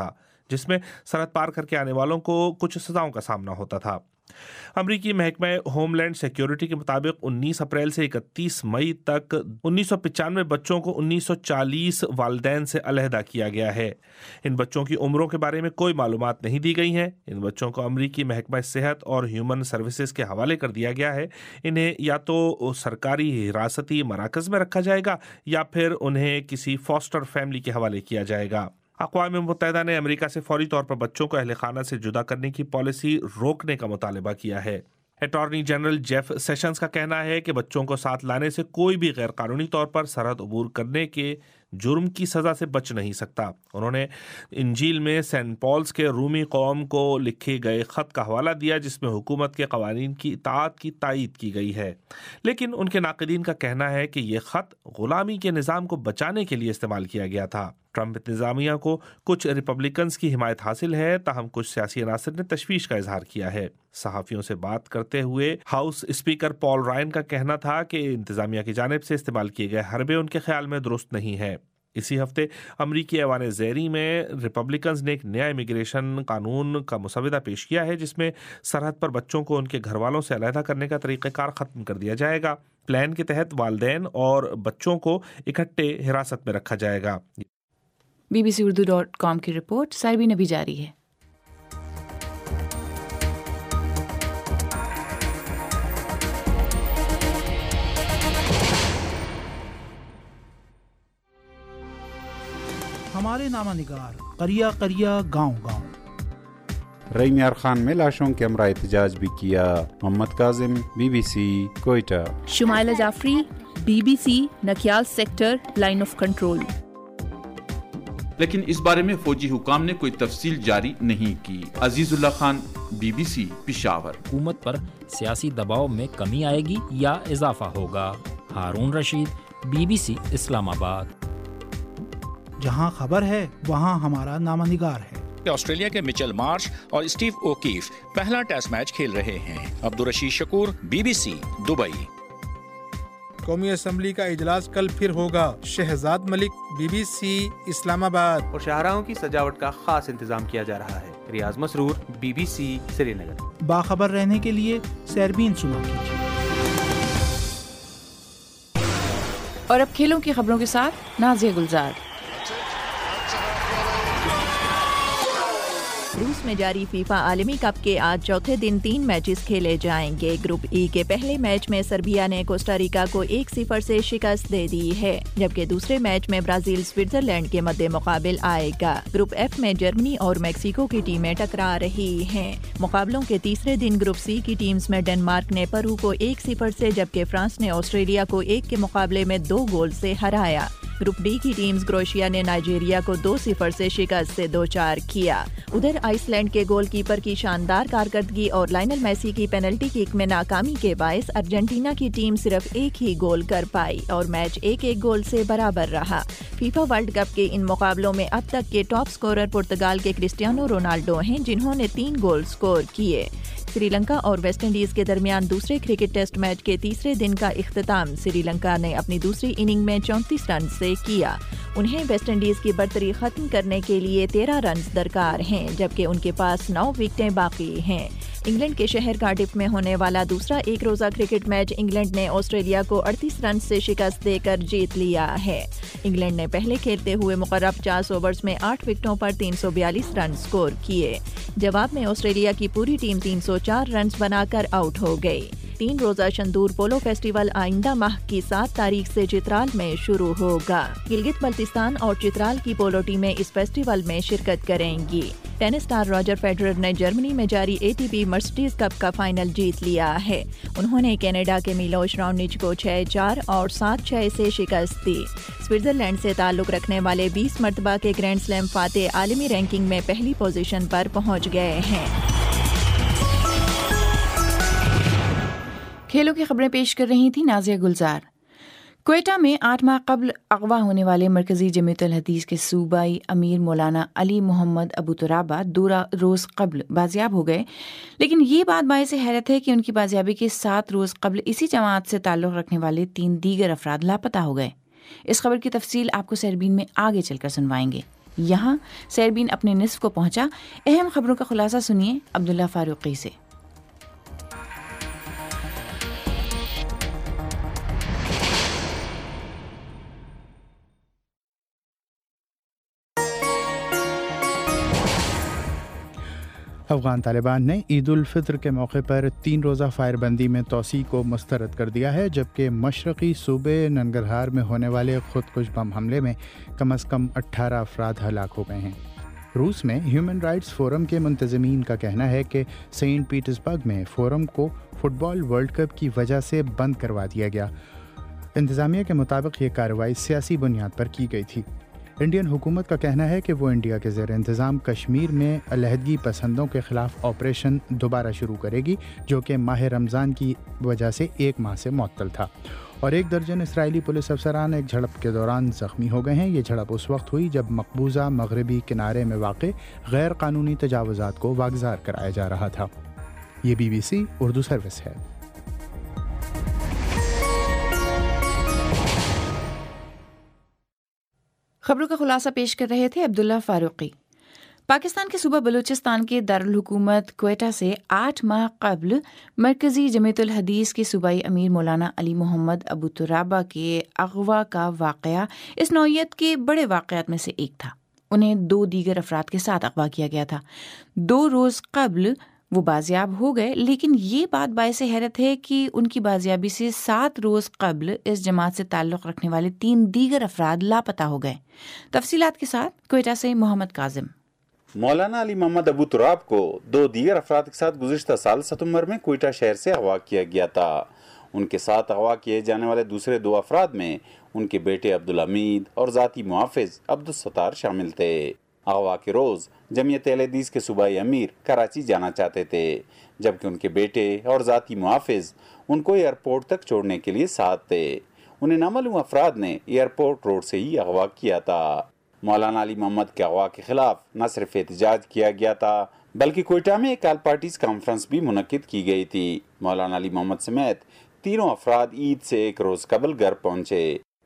جس میں سرحد پار کر کے آنے والوں کو کچھ سزاؤں کا سامنا ہوتا تھا۔ امریکی محکمہ ہوم لینڈ سیکیورٹی کے مطابق 19 اپریل سے 31 مئی تک 1995 بچوں کو 1940 والدین سے علیحدہ کیا گیا ہے۔ ان بچوں کی عمروں کے بارے میں کوئی معلومات نہیں دی گئی ہیں۔ ان بچوں کو امریکی محکمہ صحت اور ہیومن سروسز کے حوالے کر دیا گیا ہے۔ انہیں یا تو سرکاری حراستی مراکز میں رکھا جائے گا یا پھر انہیں کسی فاسٹر فیملی کے حوالے کیا جائے گا۔ اقوام متحدہ نے امریکہ سے فوری طور پر بچوں کو اہل خانہ سے جدا کرنے کی پالیسی روکنے کا مطالبہ کیا ہے۔ اٹارنی جنرل جیف سیشنز کا کہنا ہے کہ بچوں کو ساتھ لانے سے کوئی بھی غیر قانونی طور پر سرحد عبور کرنے کے جرم کی سزا سے بچ نہیں سکتا۔ انہوں نے انجیل میں سینٹ پالس کے رومی قوم کو لکھے گئے خط کا حوالہ دیا جس میں حکومت کے قوانین کی اطاعت کی تائید کی گئی ہے، لیکن ان کے ناقدین کا کہنا ہے کہ یہ خط غلامی کے نظام کو بچانے کے لیے استعمال کیا گیا تھا۔ ٹرمپ انتظامیہ کو کچھ ریپبلکنز کی حمایت حاصل ہے، تاہم کچھ سیاسی عناصر نے تشویش کا اظہار کیا ہے۔ صحافیوں سے بات کرتے ہوئے ہاؤس اسپیکر پال رائن کا کہنا تھا کہ انتظامیہ کی جانب سے استعمال کیے گئے حربے ان کے خیال میں درست نہیں ہے۔ اسی ہفتے امریکی ایوان زیریں میں ریپبلکنز نے ایک نیا امیگریشن قانون کا مسودہ پیش کیا ہے جس میں سرحد پر بچوں کو ان کے گھر والوں سے علیحدہ کرنے کا طریقہ کار ختم کر دیا جائے گا۔ پلان کے تحت والدین اور بچوں کو اکٹھے حراست میں رکھا جائے گا۔ BBC.com کی رپورٹ سائبین ابھی جاری ہے۔ ہمارے نامہ نگار قریہ قریہ گاؤں گاؤں۔ ریم یار خان میں لاشوں کے ہمراہ احتجاج بھی کیا۔ Muhammad Kazim, BBC Quetta. Shumaila Jafri, BBC Nikyal sector, line of control. لیکن اس بارے میں فوجی حکام نے کوئی تفصیل جاری نہیں کی۔ عزیز اللہ خان، BBC پشاور۔ حکومت پر سیاسی دباؤ میں کمی آئے گی یا اضافہ ہوگا؟ ہارون رشید، BBC اسلام آباد۔ جہاں خبر ہے وہاں ہمارا نامہ نگار ہے۔ آسٹریلیا کے مچل مارش اور اسٹیو اوکیف پہلا ٹیسٹ میچ کھیل رہے ہیں۔ Abdul Rashid Shakoor, BBC Dubai. قومی اسمبلی کا اجلاس کل پھر ہوگا۔ شہزاد ملک، BBC اسلام آباد۔ اور شاہراہوں کی سجاوٹ کا خاص انتظام کیا جا رہا ہے۔ ریاض مسرور، BBC سری نگر۔ باخبر رہنے کے لیے سیربین سنا کیجیے۔ اور اب کھیلوں کی خبروں کے ساتھ نازیہ گلزار۔ روس میں جاری فیفا عالمی کپ کے آج چوتھے دن 3 میچز کھیلے جائیں گے۔ گروپ ای کے پہلے میچ میں سربیا نے کوسٹاریکا کو 1-0 سے شکست دے دی ہے، جبکہ دوسرے میچ میں برازیل سوئٹزرلینڈ کے مد مقابل آئے گا۔ گروپ ایف میں جرمنی اور میکسیکو کی ٹیمیں ٹکرا رہی ہیں۔ مقابلوں کے تیسرے دن گروپ سی کی ٹیمز میں ڈنمارک نے پرو کو 1-0 سے، جبکہ فرانس نے آسٹریلیا کو 1 کے مقابلے میں 2 گول سے ہرایا۔ گروپ ڈی کی ٹیمز کروشیا نے نائجیریا کو 2-0 سے شکست سے 2-4 کیا۔ ادھر آئس لینڈ کے گول کیپر کی شاندار کارکردگی اور لائنل میسی کی پینلٹی کک میں ناکامی کے باعث ارجنٹینا کی ٹیم صرف 1 ہی گول کر پائی اور میچ 1-1 گول سے برابر رہا۔ فیفا ورلڈ کپ کے ان مقابلوں میں اب تک کے ٹاپ سکورر پرتگال کے کرسٹیانو رونالڈو ہیں، جنہوں نے 3 گول سکور کیے۔ سری لنکا اور ویسٹ انڈیز کے درمیان دوسرے کرکٹ ٹیسٹ میچ کے تیسرے دن کا اختتام سری لنکا نے اپنی دوسری اننگ میں 34 رن سے کیا۔ انہیں ویسٹ انڈیز کی برتری ختم کرنے کے لیے 13 رنز درکار ہیں، جبکہ ان کے پاس 9 وکٹیں باقی ہیں۔ انگلینڈ کے شہر کارڈف میں ہونے والا دوسرا ایک روزہ کرکٹ میچ انگلینڈ نے آسٹریلیا کو 38 رن سے شکست دے کر جیت لیا ہے۔ انگلینڈ نے پہلے کھیلتے ہوئے مقررہ 50 اوورز میں 8 وکٹوں پر 342 رن سکور کیے۔ جواب میں آسٹریلیا کی پوری ٹیم 304 رنز بنا کر آؤٹ ہو گئی۔ 3 روزہ شندور پولو فیسٹیول آئندہ ماہ کی 7 تاریخ سے چترال میں شروع ہوگا۔ گلگت بلتستان اور چترال کی پولو ٹیمیں اس فیسٹیول میں شرکت کریں گی۔ ٹینس اسٹار راجر فیڈرر نے جرمنی میں جاری ATP مرسڈیز کپ کا فائنل جیت لیا ہے۔ انہوں نے کینیڈا کے میلوش راونچ کو 6-4 اور 7-6 سے شکست دی۔ سوئٹزرلینڈ سے تعلق رکھنے والے 20 مرتبہ کے گرینڈ سلیم فاتح عالمی رینکنگ میں پہلی پوزیشن پر پہنچ گئے ہیں۔ کھیلوں کی خبریں پیش کر رہی تھی نازیہ گلزار۔ کوئٹہ میں 8 ماہ قبل اغوا ہونے والے مرکزی جمعیت الحدیث کے صوبائی امیر مولانا علی محمد ابو ترابہ 2 روز قبل بازیاب ہو گئے، لیکن یہ بات باعث حیرت ہے کہ ان کی بازیابی کے 7 روز قبل اسی جماعت سے تعلق رکھنے والے 3 دیگر افراد لاپتہ ہو گئے۔ اس خبر کی تفصیل آپ کو سیربین میں آگے چل کر سنوائیں گے۔ यहाँ सैरबीन अपने निस्फ को पहुंचा। अहम खबरों का खुलासा सुनिए अब्दुल्ला फारूकी से। अफगान तालिबान ने ईद उल फितर के मौके पर 3 रोज़ा फायरबंदी में तोसी को मुस्तरद कर दिया है, जबकि मशरक़ी सूबे नंगरहार में होने वाले खुदकुश बम हमले में कम से कम 18 अफराद हलाक हो गए हैं। रूस में ह्यूमन राइट्स फोरम के मुंतज़मीन का कहना है कि सेंट पीटर्सबर्ग में फोरम को फुटबॉल वर्ल्ड कप की वजह से बंद करवा दिया गया। इंतज़ामिया के मुताबिक ये कार्रवाई सियासी बुनियाद पर की गई थी। इंडियन हुकूमत का कहना है कि वो इंडिया के ज़ेर इंतज़ाम कश्मीर में अलहदगी पसंदों के ख़िलाफ़ ऑपरेशन दोबारा शुरू करेगी, जो कि माह रमज़ान की वजह से 1 माह से मुअत्तल था। और 1 दर्जन इसराइली पुलिस अफसरान एक झड़प के दौरान ज़ख्मी हो गए हैं। ये झड़प उस वक्त हुई जब मकबूजा मगरबी किनारे में वाक़ गैर कानूनी तजावुज़ात को वागज़ार कराया जा रहा था। ये BBC उर्दू सर्विस है। खबरों का खुलासा पेश कर रहे थे अब्दुल्ला फारूकी। पाकिस्तान के सूबा बलूचिस्तान के दारुल हुकूमत क्वेटा से 8 माह कबल मरकज़ी जमीयतुल हदीस के सूबाई अमीर मौलाना अली मोहम्मद अबू तुराबा के अगवा का वाक़या इस नौइयत के बड़े वाक़यात में से एक था। उन्हें 2 दीगर अफराद के साथ अगवा किया गया था। 2 रोज़ कबल वो बाजियाब हो गए, लेकिन ये बात बायस हैरत है कि उनकी बाजियाबी से 7 रोज़ कबल इस जमात से ताल्लुक़ रखने वाले 3 दीगर अफराद लापता हो गए। तफसीलात के साथ क्वेटा से मोहम्मद काजिम। मौलाना अली मोहम्मद अबू तुराब को 2 दीगर अफराद के साथ गुज़िश्ता साल सितंबर में क्वेटा शहर से अगवा किया गया था। उनके साथ अगवा किए जाने वाले दूसरे 2 अफराद में उनके बेटे अब्दुल हमीद और ज़ाती मुहाफ़िज़ अब्दुल सत्तार शामिल थे। अगवा के रोज़ जमीयत अहले हदीस के सूबाई अमीर कराची जाना चाहते थे, जबकि उनके बेटे और ज़ाती मुहाफ़िज़ उनको एयरपोर्ट तक छोड़ने के लिए साथ थे। उन्हें नामालूम अफराद ने एयरपोर्ट रोड से ही अगवा किया था। मौलाना अली मोहम्मद के अगवा के खिलाफ न सिर्फ एहतजाज किया गया था, बल्कि क्वेटा में एक ऑल पार्टीज कॉन्फ्रेंस भी मुनक्किद की गई थी। मौलाना अली मोहम्मद समेत 3 अफराद ईद से 1 रोज़ कबल घर पहुँचे।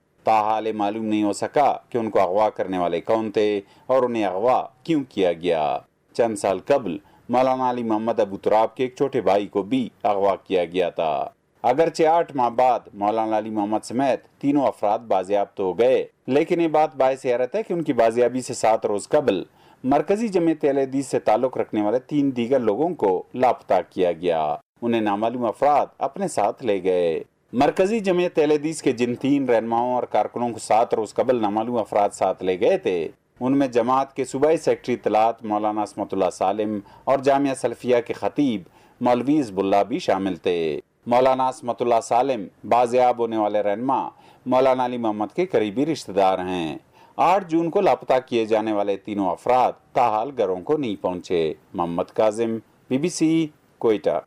ताहाल मालूम नहीं हो सका कि उनको अगवा करने वाले कौन थे और उन्हें अगवा क्यों किया गया। चंद साल कबल मौलाना अली मोहम्मद अबू तुराब के एक छोटे भाई को भी अगवा किया गया था। अगरचे 8 माह बाद मौलाना अली मोहम्मद समेत 3 अफराद बाजियाब तो हो गए, लेकिन ये बात बायस हैरत है कि उनकी बाजियाबी से 7 रोज़ कबल मरकजी जमीयत अहले हदीस से ताल्लुक़ रखने वाले 3 दीगर लोगों को लापता किया गया। उन्हें नामालूम अफराद अपने साथ ले गए। मरकजी जमीयत अहले हदीस के जिन 3 रहनुमाओं और कारकुनों को 7 रोज़ कबल नामालूम अफराद साथ ले गए थे, उनमें जमात के सूबाई सेक्रेटरी इत्तलात मौलाना असमतुल्लाह सालिम और जामिया सलफिया के खतीब मौलवी हिज़्बुल्लाह भी शामिल थे। मौलाना असमतुल्लाह सालिम बाजियाब होने वाले रहनुमा मौलाना अली मोहम्मद के करीबी रिश्तेदार हैं। 8 जून को लापता किए जाने वाले 3 अफराद ताहाल घरों को नहीं पहुंचे। मोहम्मद काजिम, BBC क्वेटा।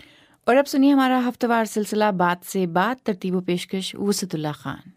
और अब सुनिए हमारा हफ्तेवार सिलसिला बात से बात, तरतीब व पेशकश वसतुल्लाह खान।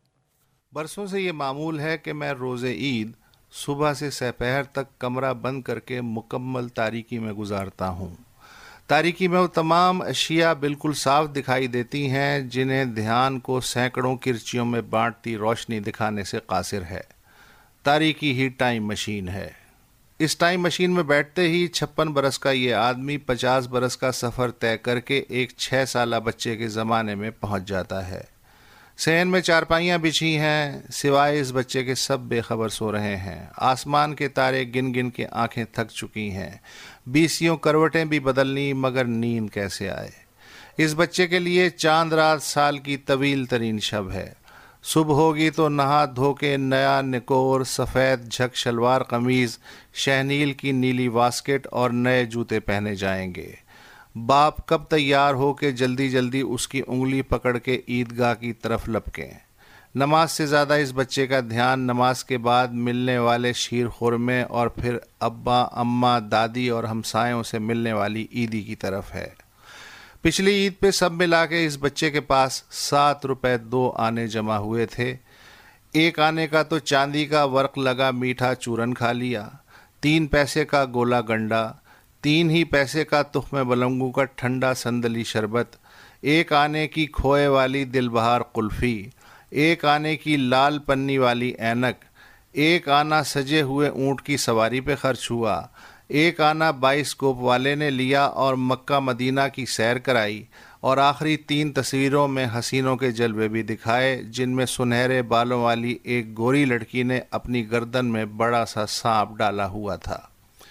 बरसों से ये मामूल है कि मैं रोज़े ईद सुबह से सहपहर तक कमरा बंद करके मुकम्मल तारीकी में गुजारता हूँ। तारीकी में वो तमाम अशिया बिल्कुल साफ दिखाई देती हैं जिन्हें ध्यान को सैकड़ों किरचियों में बांटती रोशनी दिखाने से कासिर है। तारीकी ही टाइम मशीन है। इस टाइम मशीन में बैठते ही 56 बरस का ये आदमी 50 बरस का सफ़र तय करके एक 6 साला बच्चे के ज़माने में पहुंच जाता है। सहन में चारपाइयाँ बिछी हैं, सिवाय इस बच्चे के सब बेखबर सो रहे हैं। आसमान के तारे गिन गिन के आंखें थक चुकी हैं। 20 करवटें भी बदलनी, मगर नींद कैसे आए। इस बच्चे के लिए चांद रात साल की तवील तरीन शब है। सुबह होगी तो नहा धो के नया निकोर, सफ़ेद झक शलवार कमीज़, शहनील की नीली वास्केट और नए जूते पहने जाएंगे। बाप कब तैयार हो के जल्दी जल्दी उसकी उंगली पकड़ के ईदगाह की तरफ लपकें। नमाज से ज़्यादा इस बच्चे का ध्यान नमाज के बाद मिलने वाले शीर खुरमे और फिर अब्बा, अम्मा, दादी और हमसायों से मिलने वाली ईदी की तरफ है। पिछली ईद पे सब मिला के इस बच्चे के पास 7 रुपए 2 आने जमा हुए थे। एक आने का तो चांदी का वर्क लगा मीठा चूरन खा लिया, 3 पैसे का गोला गंडा, 3 ही पैसे का तुख्मे बलंगू का ठंडा संदली शरबत, 1 आने की खोए वाली दिलबहार कुल्फ़ी, 1 आने की लाल पन्नी वाली ऐनक, 1 आना सजे हुए ऊँट की सवारी पे खर्च हुआ, 1 आना बाइस्कोप वाले ने लिया और मक्का मदीना की सैर कराई, और आखिरी 3 तस्वीरों में हसीनों के जलवे भी दिखाए, जिनमें सुनहरे बालों वाली एक गोरी लड़की ने अपनी गर्दन में बड़ा सा सांप डाला हुआ था।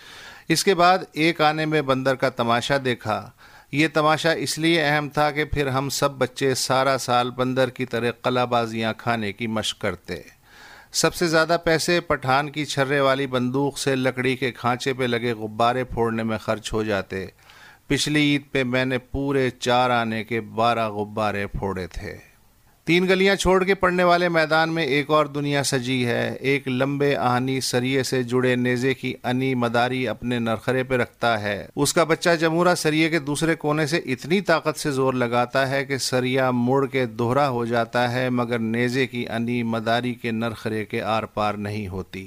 इसके बाद 1 आने में बंदर का तमाशा देखा। ये तमाशा इसलिए अहम था कि फिर हम सब बच्चे सारा साल बंदर की तरह कलाबाजियाँ खाने की मशक करते। सबसे ज़्यादा पैसे पठान की छर्रे वाली बंदूक से लकड़ी के खांचे पे लगे गुब्बारे फोड़ने में खर्च हो जाते। पिछली ईद पे मैंने पूरे 4 आने के 12 गुब्बारे फोड़े थे। 3 गलियां छोड़ के पड़ने वाले मैदान में एक और दुनिया सजी है। एक लंबे आहनी सरिये से जुड़े नेज़े की अनी मदारी अपने नरखरे पे रखता है। उसका बच्चा जमूरा सरिये के दूसरे कोने से इतनी ताकत से जोर लगाता है कि सरिया मुड़ के दोहरा हो जाता है, मगर नेज़े की अनी मदारी के नरखरे के आर पार नहीं होती।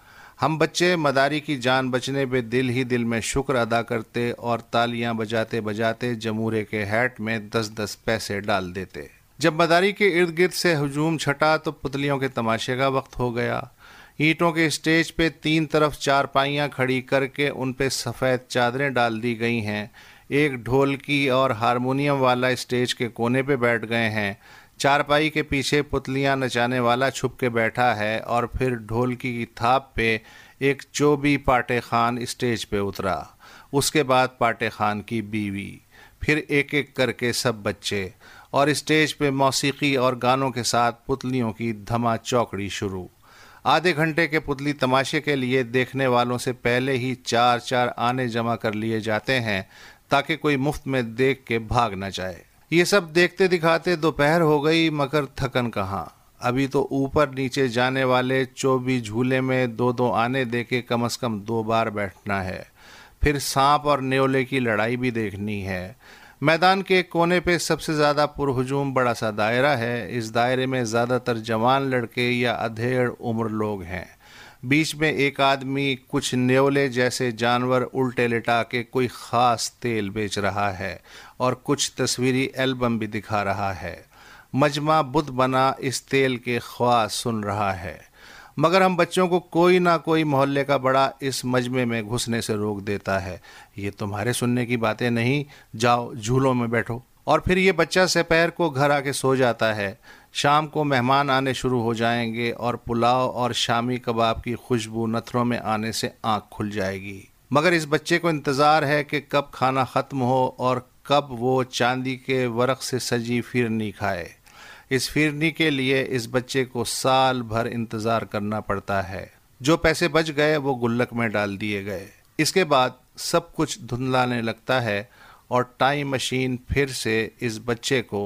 हम बच्चे मदारी की जान बचने पे दिल ही दिल में शुक्र अदा करते और तालियां बजाते बजाते जमूरे के हैट में 10-10 पैसे डाल देते। जब मदारी के इर्द गिर्द से हजूम छटा तो पुतलियों के तमाशे का वक्त हो गया। ईंटों के स्टेज पे 3 तरफ चारपाइयाँ खड़ी करके उन पे सफ़ेद चादरें डाल दी गई हैं। एक ढोलकी और हारमोनियम वाला स्टेज के कोने पे बैठ गए हैं। चारपाई के पीछे पुतलियाँ नचाने वाला छुप के बैठा है, और फिर ढोलकी की थाप पे एक चोबी पाटे खान स्टेज पे उतरा। उसके बाद पाटे खान की बीवी, फिर एक एक करके सब बच्चे, और स्टेज पे मौसीकी और गानों के साथ पुतलियों की धमा चौकड़ी शुरू। आधे घंटे के पुतली तमाशे के लिए देखने वालों से पहले ही 4-4 आने जमा कर लिए जाते हैं, ताकि कोई मुफ्त में देख के भाग न जाए। ये सब देखते दिखाते दोपहर हो गई, मगर थकन कहाँ। अभी तो ऊपर नीचे जाने वाले 24 झूले में 2-2 आने देके कम से कम 2 बार बैठना है। फिर सांप और न्योले की लड़ाई भी देखनी है। मैदान के कोने पे सबसे ज़्यादा पुरहुजूम बड़ा सा दायरा है। इस दायरे में ज़्यादातर जवान लड़के या अधेड़ उम्र लोग हैं। बीच में एक आदमी कुछ न्योले जैसे जानवर उल्टे लिटा के कोई ख़ास तेल बेच रहा है और कुछ तस्वीरी एल्बम भी दिखा रहा है। मजमा बुत बना इस तेल के ख्वास सुन रहा है, मगर हम बच्चों को कोई ना कोई मोहल्ले का बड़ा इस मजमे में घुसने से रोक देता है। ये तुम्हारे सुनने की बातें नहीं, जाओ झूलों में बैठो। और फिर ये बच्चा दोपहर को घर आके सो जाता है। शाम को मेहमान आने शुरू हो जाएंगे और पुलाव और शामी कबाब की खुशबू नथरों में आने से आँख खुल जाएगी। मगर इस बच्चे को इंतज़ार है कि कब खाना ख़त्म हो और कब वो चांदी के वरक से सजी फिरनी खाए। इस फिरनी के लिए इस बच्चे को साल भर इंतज़ार करना पड़ता है। जो पैसे बच गए वो गुल्लक में डाल दिए गए। इसके बाद सब कुछ धुंधलाने लगता है और टाइम मशीन फिर से इस बच्चे को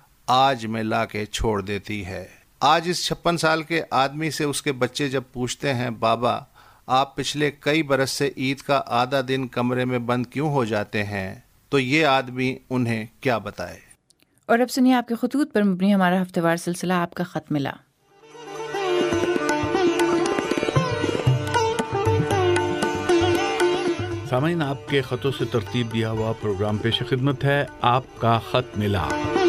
आज में ला के छोड़ देती है। आज इस 56 साल के आदमी से उसके बच्चे जब पूछते हैं, बाबा आप पिछले कई बरस से ईद का आधा दिन कमरे में बंद क्यों हो जाते हैं, तो ये आदमी उन्हें क्या बताए। और अब सुनिए आपके खतूत पर मबनी हमारा हफ्तेवार सिलसिला आपका खत मिला। सामीन, आपके खतों से तरतीब दिया हुआ प्रोग्राम पेश खिदमत है आपका खत मिला।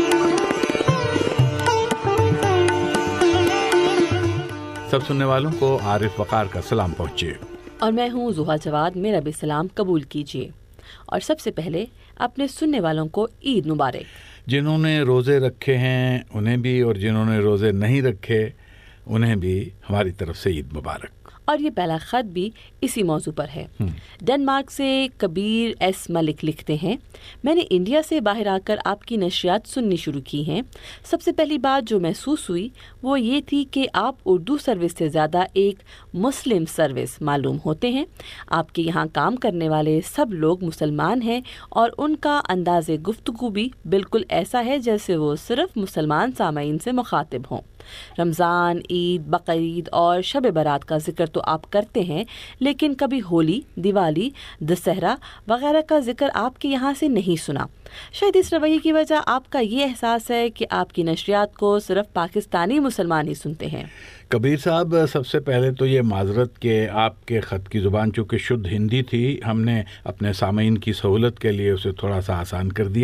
सब सुनने वालों को आरिफ वकार का सलाम पहुँचे। और मैं हूँ जुहा जवाद, मेरा भी सलाम कबूल कीजिए। और सबसे पहले अपने सुनने वालों को ईद मुबारक। जिन्होंने रोज़े रखे हैं उन्हें भी, और जिन्होंने रोज़े नहीं रखे उन्हें भी हमारी तरफ से ईद मुबारक। और ये पहला ख़त भी इसी मौजू पर है। डेनमार्क से कबीर एस मलिक लिखते हैं, मैंने इंडिया से बाहर आकर आपकी नशियात सुननी शुरू की हैं। सबसे पहली बात जो महसूस हुई वो ये थी कि आप उर्दू सर्विस से ज़्यादा एक मुस्लिम सर्विस मालूम होते हैं। आपके यहाँ काम करने वाले सब लोग मुसलमान हैं और उनका अंदाज़े गुफ्तगू भी बिल्कुल ऐसा है जैसे वो सिर्फ मुसलमान सामीन से मुखातिब हों। रमज़ान, ईद, बकरीद और शब बारात का जिक्र तो आप करते हैं, लेकिन कभी होली, दिवाली, दशहरा वगैरह का जिक्र आपके यहाँ से नहीं सुना। शायद इस रवैये की वजह आपका ये एहसास है कि आपकी नशरियात को सिर्फ पाकिस्तानी मुसलमान ही सुनते हैं। कबीर साहब, सबसे पहले तो ये माजरत के आपके ख़त की ज़ुबान चूँकि शुद्ध हिंदी थी, हमने अपने सामीन की सहूलत के लिए उसे थोड़ा सा आसान कर दिया है।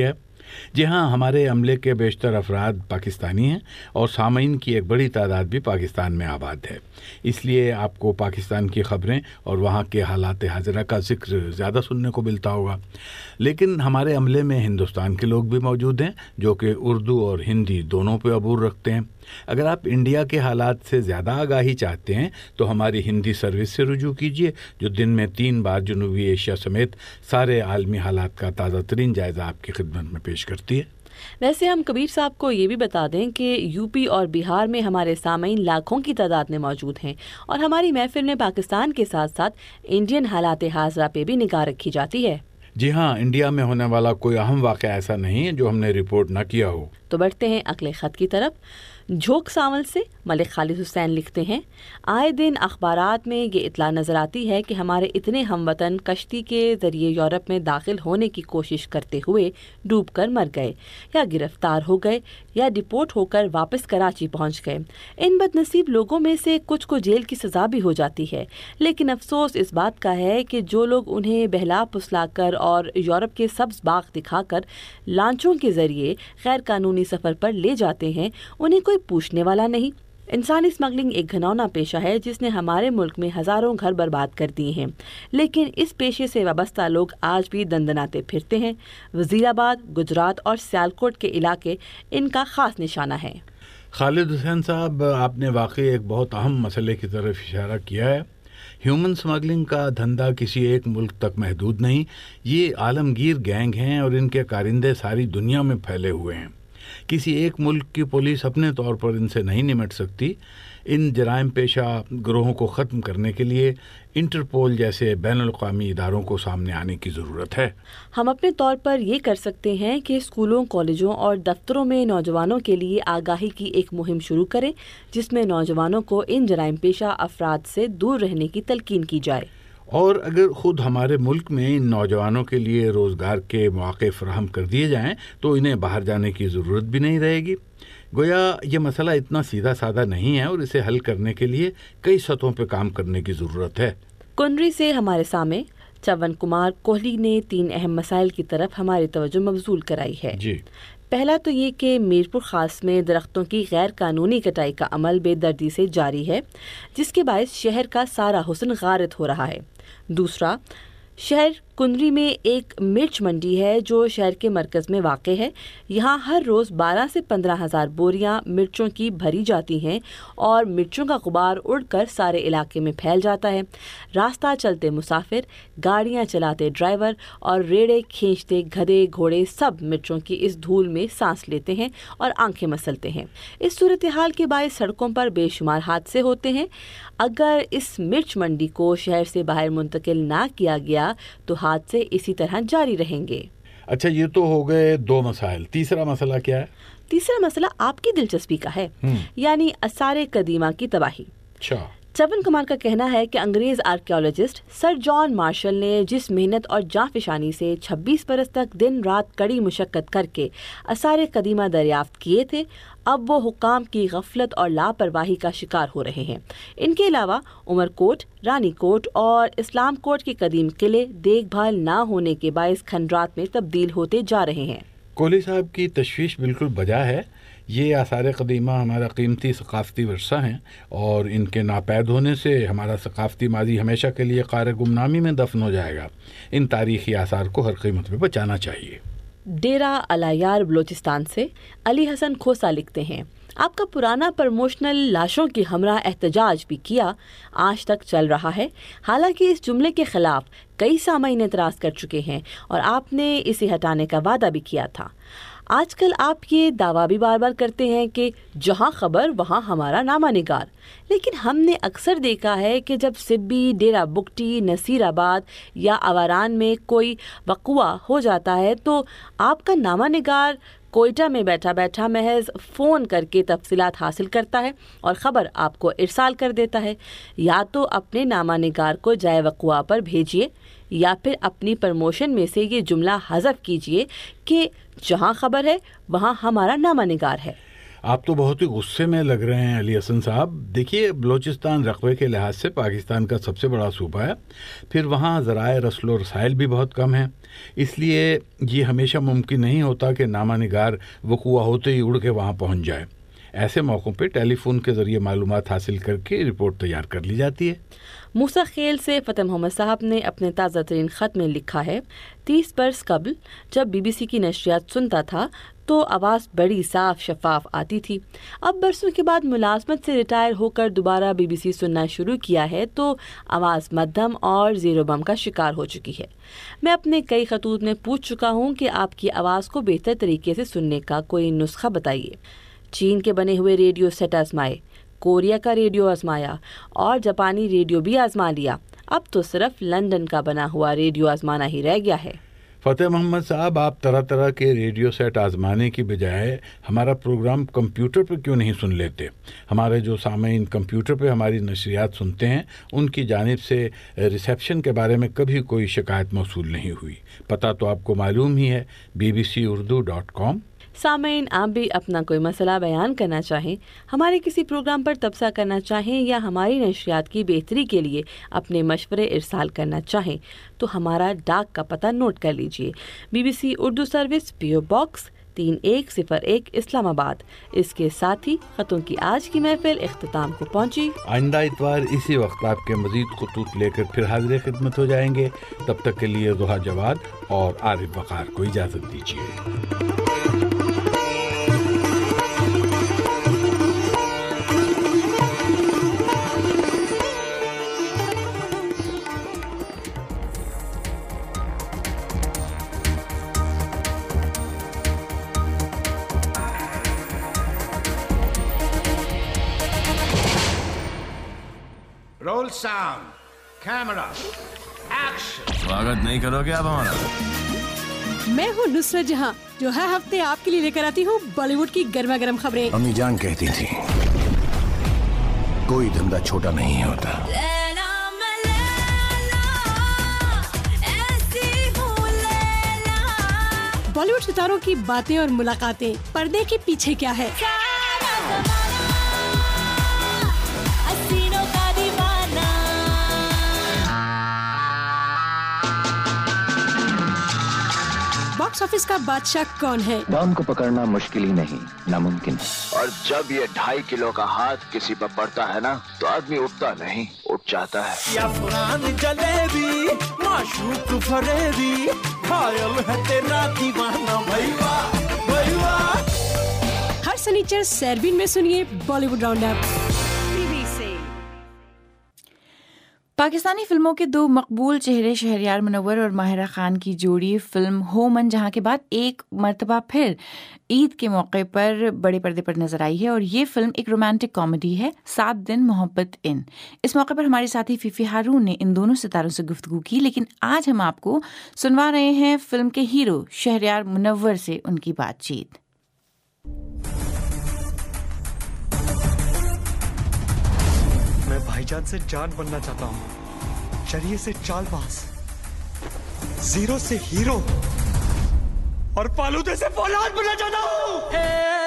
جی ہاں، ہمارے عملے کے بیشتر افراد پاکستانی ہیں اور سامعین کی ایک بڑی تعداد بھی پاکستان میں آباد ہے، اس لیے آپ کو پاکستان کی خبریں اور وہاں کے حالات حاضرہ کا ذکر زیادہ سننے کو ملتا ہوگا، لیکن ہمارے عملے میں ہندوستان کے لوگ بھی موجود ہیں جو کہ اردو اور ہندی دونوں پہ عبور رکھتے ہیں۔ اگر آپ انڈیا کے حالات سے زیادہ آگاہی چاہتے ہیں تو ہماری ہندی سروس سے رجوع کیجیے، جو دن میں 3 بار جنوبی ایشیا سمیت سارے عالمی حالات کا تازہ ترین جائزہ آپ کی خدمت میں پیش کرتی ہے۔ ویسے ہم کبیر صاحب کو یہ بھی بتا دیں کہ یو پی اور بہار میں ہمارے سامعین لاکھوں کی تعداد میں موجود ہیں، اور ہماری محفل میں پاکستان کے ساتھ ساتھ انڈین حالات حاضرہ پہ بھی نگاہ رکھی جاتی ہے۔ جی ہاں، انڈیا میں ہونے والا کوئی اہم واقعہ ایسا نہیں ہے جو ہم نے رپورٹ نہ کیا ہو۔ تو بڑھتے ہیں اگلے خط کی طرف۔ جھوک ساول سے ملک خالد حسین لکھتے ہیں، آئے دن اخبارات میں یہ اطلاع نظر آتی ہے کہ ہمارے اتنے ہم وطن کشتی کے ذریعے یورپ میں داخل ہونے کی کوشش کرتے ہوئے ڈوب کر مر گئے، یا گرفتار ہو گئے، یا ڈپورٹ ہو کر واپس کراچی پہنچ گئے۔ ان بد نصیب لوگوں میں سے کچھ کو جیل کی سزا بھی ہو جاتی ہے، لیکن افسوس اس بات کا ہے کہ جو لوگ انہیں بہلا پسلا کر اور یورپ کے سبز باغ دکھا کر لانچوں کے ذریعے غیر قانونی سفر پر لے جاتے ہیں، انہیں کوئی پوچھنے والا نہیں۔ انسانی اسمگلنگ ایک گھنونا پیشہ ہے جس نے ہمارے ملک میں ہزاروں گھر برباد کر دیے ہیں، لیکن اس پیشے سے وابستہ لوگ آج بھی دندناتے پھرتے ہیں۔ وزیر آباد، گجرات اور سیالکوٹ کے علاقے ان کا خاص نشانہ ہے۔ خالد حسین صاحب، آپ نے واقعی ایک بہت اہم مسئلے کی طرف اشارہ کیا ہے۔ ہیومن اسمگلنگ کا دھندا کسی ایک ملک تک محدود نہیں، یہ عالمگیر گینگ ہیں اور ان کے کارندے ساری دنیا میں پھیلے ہوئے ہیں۔ کسی ایک ملک کی پولیس اپنے طور پر ان سے نہیں نمٹ سکتی۔ ان جرائم پیشہ گروہوں کو ختم کرنے کے لیے انٹرپول جیسے بین الاقوامی اداروں کو سامنے آنے کی ضرورت ہے۔ ہم اپنے طور پر یہ کر سکتے ہیں کہ اسکولوں، کالجوں اور دفتروں میں نوجوانوں کے لیے آگاہی کی ایک مہم شروع کریں، جس میں نوجوانوں کو ان جرائم پیشہ افراد سے دور رہنے کی تلقین کی جائے۔ اور اگر خود ہمارے ملک میں ان نوجوانوں کے لیے روزگار کے مواقع فراہم کر دیے جائیں تو انہیں باہر جانے کی ضرورت بھی نہیں رہے گی۔ گویا یہ مسئلہ اتنا سیدھا سادہ نہیں ہے اور اسے حل کرنے کے لیے کئی سطحوں پہ کام کرنے کی ضرورت ہے۔ کنری سے ہمارے سامنے چون کمار کوہلی نے 3 اہم مسائل کی طرف ہماری توجہ مبذول کرائی ہے۔ جی، پہلا تو یہ کہ میرپور خاص میں درختوں کی غیر قانونی کٹائی کا عمل بے دردی سے جاری ہے، جس کے باعث شہر کا سارا حسن غارت ہو رہا ہے۔ دوسرا، شہر کنری میں ایک مرچ منڈی ہے جو شہر کے مرکز میں واقع ہے۔ یہاں ہر روز 12 سے 15 ہزار بوریاں مرچوں کی بھری جاتی ہیں اور مرچوں کا غبار اڑ کر سارے علاقے میں پھیل جاتا ہے۔ راستہ چلتے مسافر، گاڑیاں چلاتے ڈرائیور اور ریڑے کھینچتے گدھے گھوڑے سب مرچوں کی اس دھول میں سانس لیتے ہیں اور آنکھیں مسلتے ہیں۔ اس صورتحال کے باعث سڑکوں پر بے شمار حادثے ہوتے ہیں۔ اگر اس مرچ منڈی کو شہر سے باہر منتقل نہ کیا گیا تو حادثے اسی طرح جاری رہیں گے۔ اچھا، یہ تو ہو گئے 2 مسائل۔ تیسرا مسئلہ کیا ہے؟ تیسرا مسئلہ آپ کی دلچسپی کا ہے، یعنی آثار قدیمہ کی تباہی۔ چون کمار کا کہنا ہے کہ انگریز آرکیولوجسٹ سر جان مارشل نے جس محنت اور جاں فشانی سے 26 برس تک دن رات کڑی مشقت کر کے آثار قدیمہ دریافت کیے تھے، اب وہ حکام کی غفلت اور لاپرواہی کا شکار ہو رہے ہیں۔ ان کے علاوہ عمر کوٹ، رانی کوٹ اور اسلام کوٹ کے قدیم قلعے دیکھ بھال نہ ہونے کے باعث کھنڈرات میں تبدیل ہوتے جا رہے ہیں۔ کوہلی صاحب کی تشویش بالکل بجا ہے۔ یہ آثار قدیمہ ہمارا قیمتی ثقافتی ورثہ ہیں اور ان کے ناپید ہونے سے ہمارا ثقافتی ماضی ہمیشہ کے لیے قعر گمنامی میں دفن ہو جائے گا۔ ان تاریخی آثار کو ہر قیمت پہ بچانا چاہیے۔ ڈیرہ الایار بلوچستان سے علی حسن کھوسا لکھتے ہیں، آپ کا پرانا پروموشنل لاشوں کی ہمراہ احتجاج بھی کیا آج تک چل رہا ہے، حالانکہ اس جملے کے خلاف کئی سامعین اعتراض کر چکے ہیں اور آپ نے اسے ہٹانے کا وعدہ بھی کیا تھا۔ آج کل آپ یہ دعویٰ بھی بار بار کرتے ہیں کہ جہاں خبر وہاں ہمارا نامہ نگار، لیکن ہم نے اکثر دیکھا ہے کہ جب سبی، ڈیرہ بگٹی، نصیر آباد یا آواران میں کوئی وقوع ہو جاتا ہے تو آپ کا نامہ نگار کوئٹہ میں بیٹھا بیٹھا محض فون کر کے تفصیلات حاصل کرتا ہے اور خبر آپ کو ارسال کر دیتا ہے۔ یا تو اپنے نامہ نگار کو جائے وقوع پر بھیجیے یا پھر اپنی پروموشن میں سے یہ جملہ حذف کیجیے کہ جہاں خبر ہے وہاں ہمارا نامہ نگار ہے۔ آپ تو بہت ہی غصے میں لگ رہے ہیں علی حسن صاحب. دیکھیے بلوچستان رقبے کے لحاظ سے پاکستان کا سب سے بڑا صوبہ ہے, پھر وہاں ذرائع رسل و رسائل بھی بہت کم ہیں, اس لیے یہ ہمیشہ ممکن نہیں ہوتا کہ نامہ نگار وقوع ہوتے ہی اڑ کے وہاں پہنچ جائے. ایسے موقعوں پہ ٹیلی فون کے ذریعے معلومات حاصل کر کے رپورٹ تیار کر لی جاتی ہے. موسیٰ خیل سے فتح محمد صاحب نے اپنے تازہ ترین خط میں لکھا ہے, 30 برس قبل جب بی بی سی کی نشریات سنتا تھا تو آواز بڑی صاف شفاف آتی تھی. اب برسوں کے بعد ملازمت سے ریٹائر ہو کر دوبارہ بی بی سی سننا شروع کیا ہے تو آواز مدھم اور زیر و بم کا شکار ہو چکی ہے. میں اپنے کئی خطوط میں پوچھ چکا ہوں کہ آپ کی آواز کو بہتر طریقے سے سننے کا کوئی نسخہ بتائیے. چین کے بنے ہوئے ریڈیو سیٹ آزمائے, کوریا کا ریڈیو آزمایا اور جاپانی ریڈیو بھی آزما لیا, اب تو صرف لندن کا بنا ہوا ریڈیو آزمانا ہی رہ گیا ہے. فتح محمد صاحب, آپ طرح طرح کے ریڈیو سیٹ آزمانے کی بجائے ہمارا پروگرام کمپیوٹر پہ کیوں نہیں سن لیتے؟ ہمارے جو سامعین کمپیوٹر پہ ہماری نشریات سنتے ہیں ان کی جانب سے ریسیپشن کے بارے میں کبھی کوئی شکایت موصول نہیں ہوئی. پتہ تو آپ کو معلوم ہی ہے, bbcurdu.com. سامعین, آپ بھی اپنا کوئی مسئلہ بیان کرنا چاہیں, ہمارے کسی پروگرام پر تبصرہ کرنا چاہیں یا ہماری نشریات کی بہتری کے لیے اپنے مشورے ارسال کرنا چاہیں تو ہمارا ڈاک کا پتہ نوٹ کر لیجئے. BBC Urdu service, PO Box 3101 Islamabad. اس کے ساتھ ہی خطوں کی آج کی محفل اختتام کو پہنچی. آئندہ اتوار اسی وقت آپ کے مزید خطوط لے کر پھر حاضر خدمت ہو جائیں گے. تب تک کے لیے ضحیٰ جواد اور عارف وقار کو اجازت دیجیے. Roll sound, camera, action. سواگت نہیں کرو گے آپ ہمارا؟ میں ہوں نصرت جہاں, جو ہر ہفتے آپ کے لیے لے کر آتی ہوں بالی ووڈ کی گرما گرم خبریں. امی جان کہتی تھی کوئی دھندا چھوٹا نہیں ہوتا. بالی ووڈ ستاروں کی باتیں اور ملاقاتیں, پردے کے پیچھے کیا ہے, باکس آفس کا بادشاہ کون ہے. دام کو پکڑنا مشکل ہی نہیں, ناممکن. اور جب یہ 2.5 کلو کا ہاتھ کسی پر پڑتا ہے نا تو آدمی اٹھتا نہیں, اٹھ جاتا ہے. افغان جلیبی, معشوق فریبی, گھائل ہے تیرا دیوانہ. بھائی واہ بھائی واہ. ہر سنیچر سیربین میں سنیے بالی ووڈ راؤنڈ اپ. پاکستانی فلموں کے 2 مقبول چہرے شہریار منور اور ماہرہ خان کی جوڑی فلم ہو من جہاں کے بعد ایک مرتبہ پھر عید کے موقع پر بڑے پردے پر نظر آئی ہے, اور یہ فلم ایک رومانٹک کامیڈی ہے, 7 دن محبت ان. اس موقع پر ہمارے ساتھی فیفی ہارون نے ان دونوں ستاروں سے گفتگو کی, لیکن آج ہم آپ کو سنوا رہے ہیں فلم کے ہیرو شہریار منور سے ان کی بات چیت. میں بھائی جان سے جان بننا چاہتا ہوں, شریعت سے چال باز, زیرو سے ہیرو اور فالودے سے فولاد بننا چاہتا ہوں.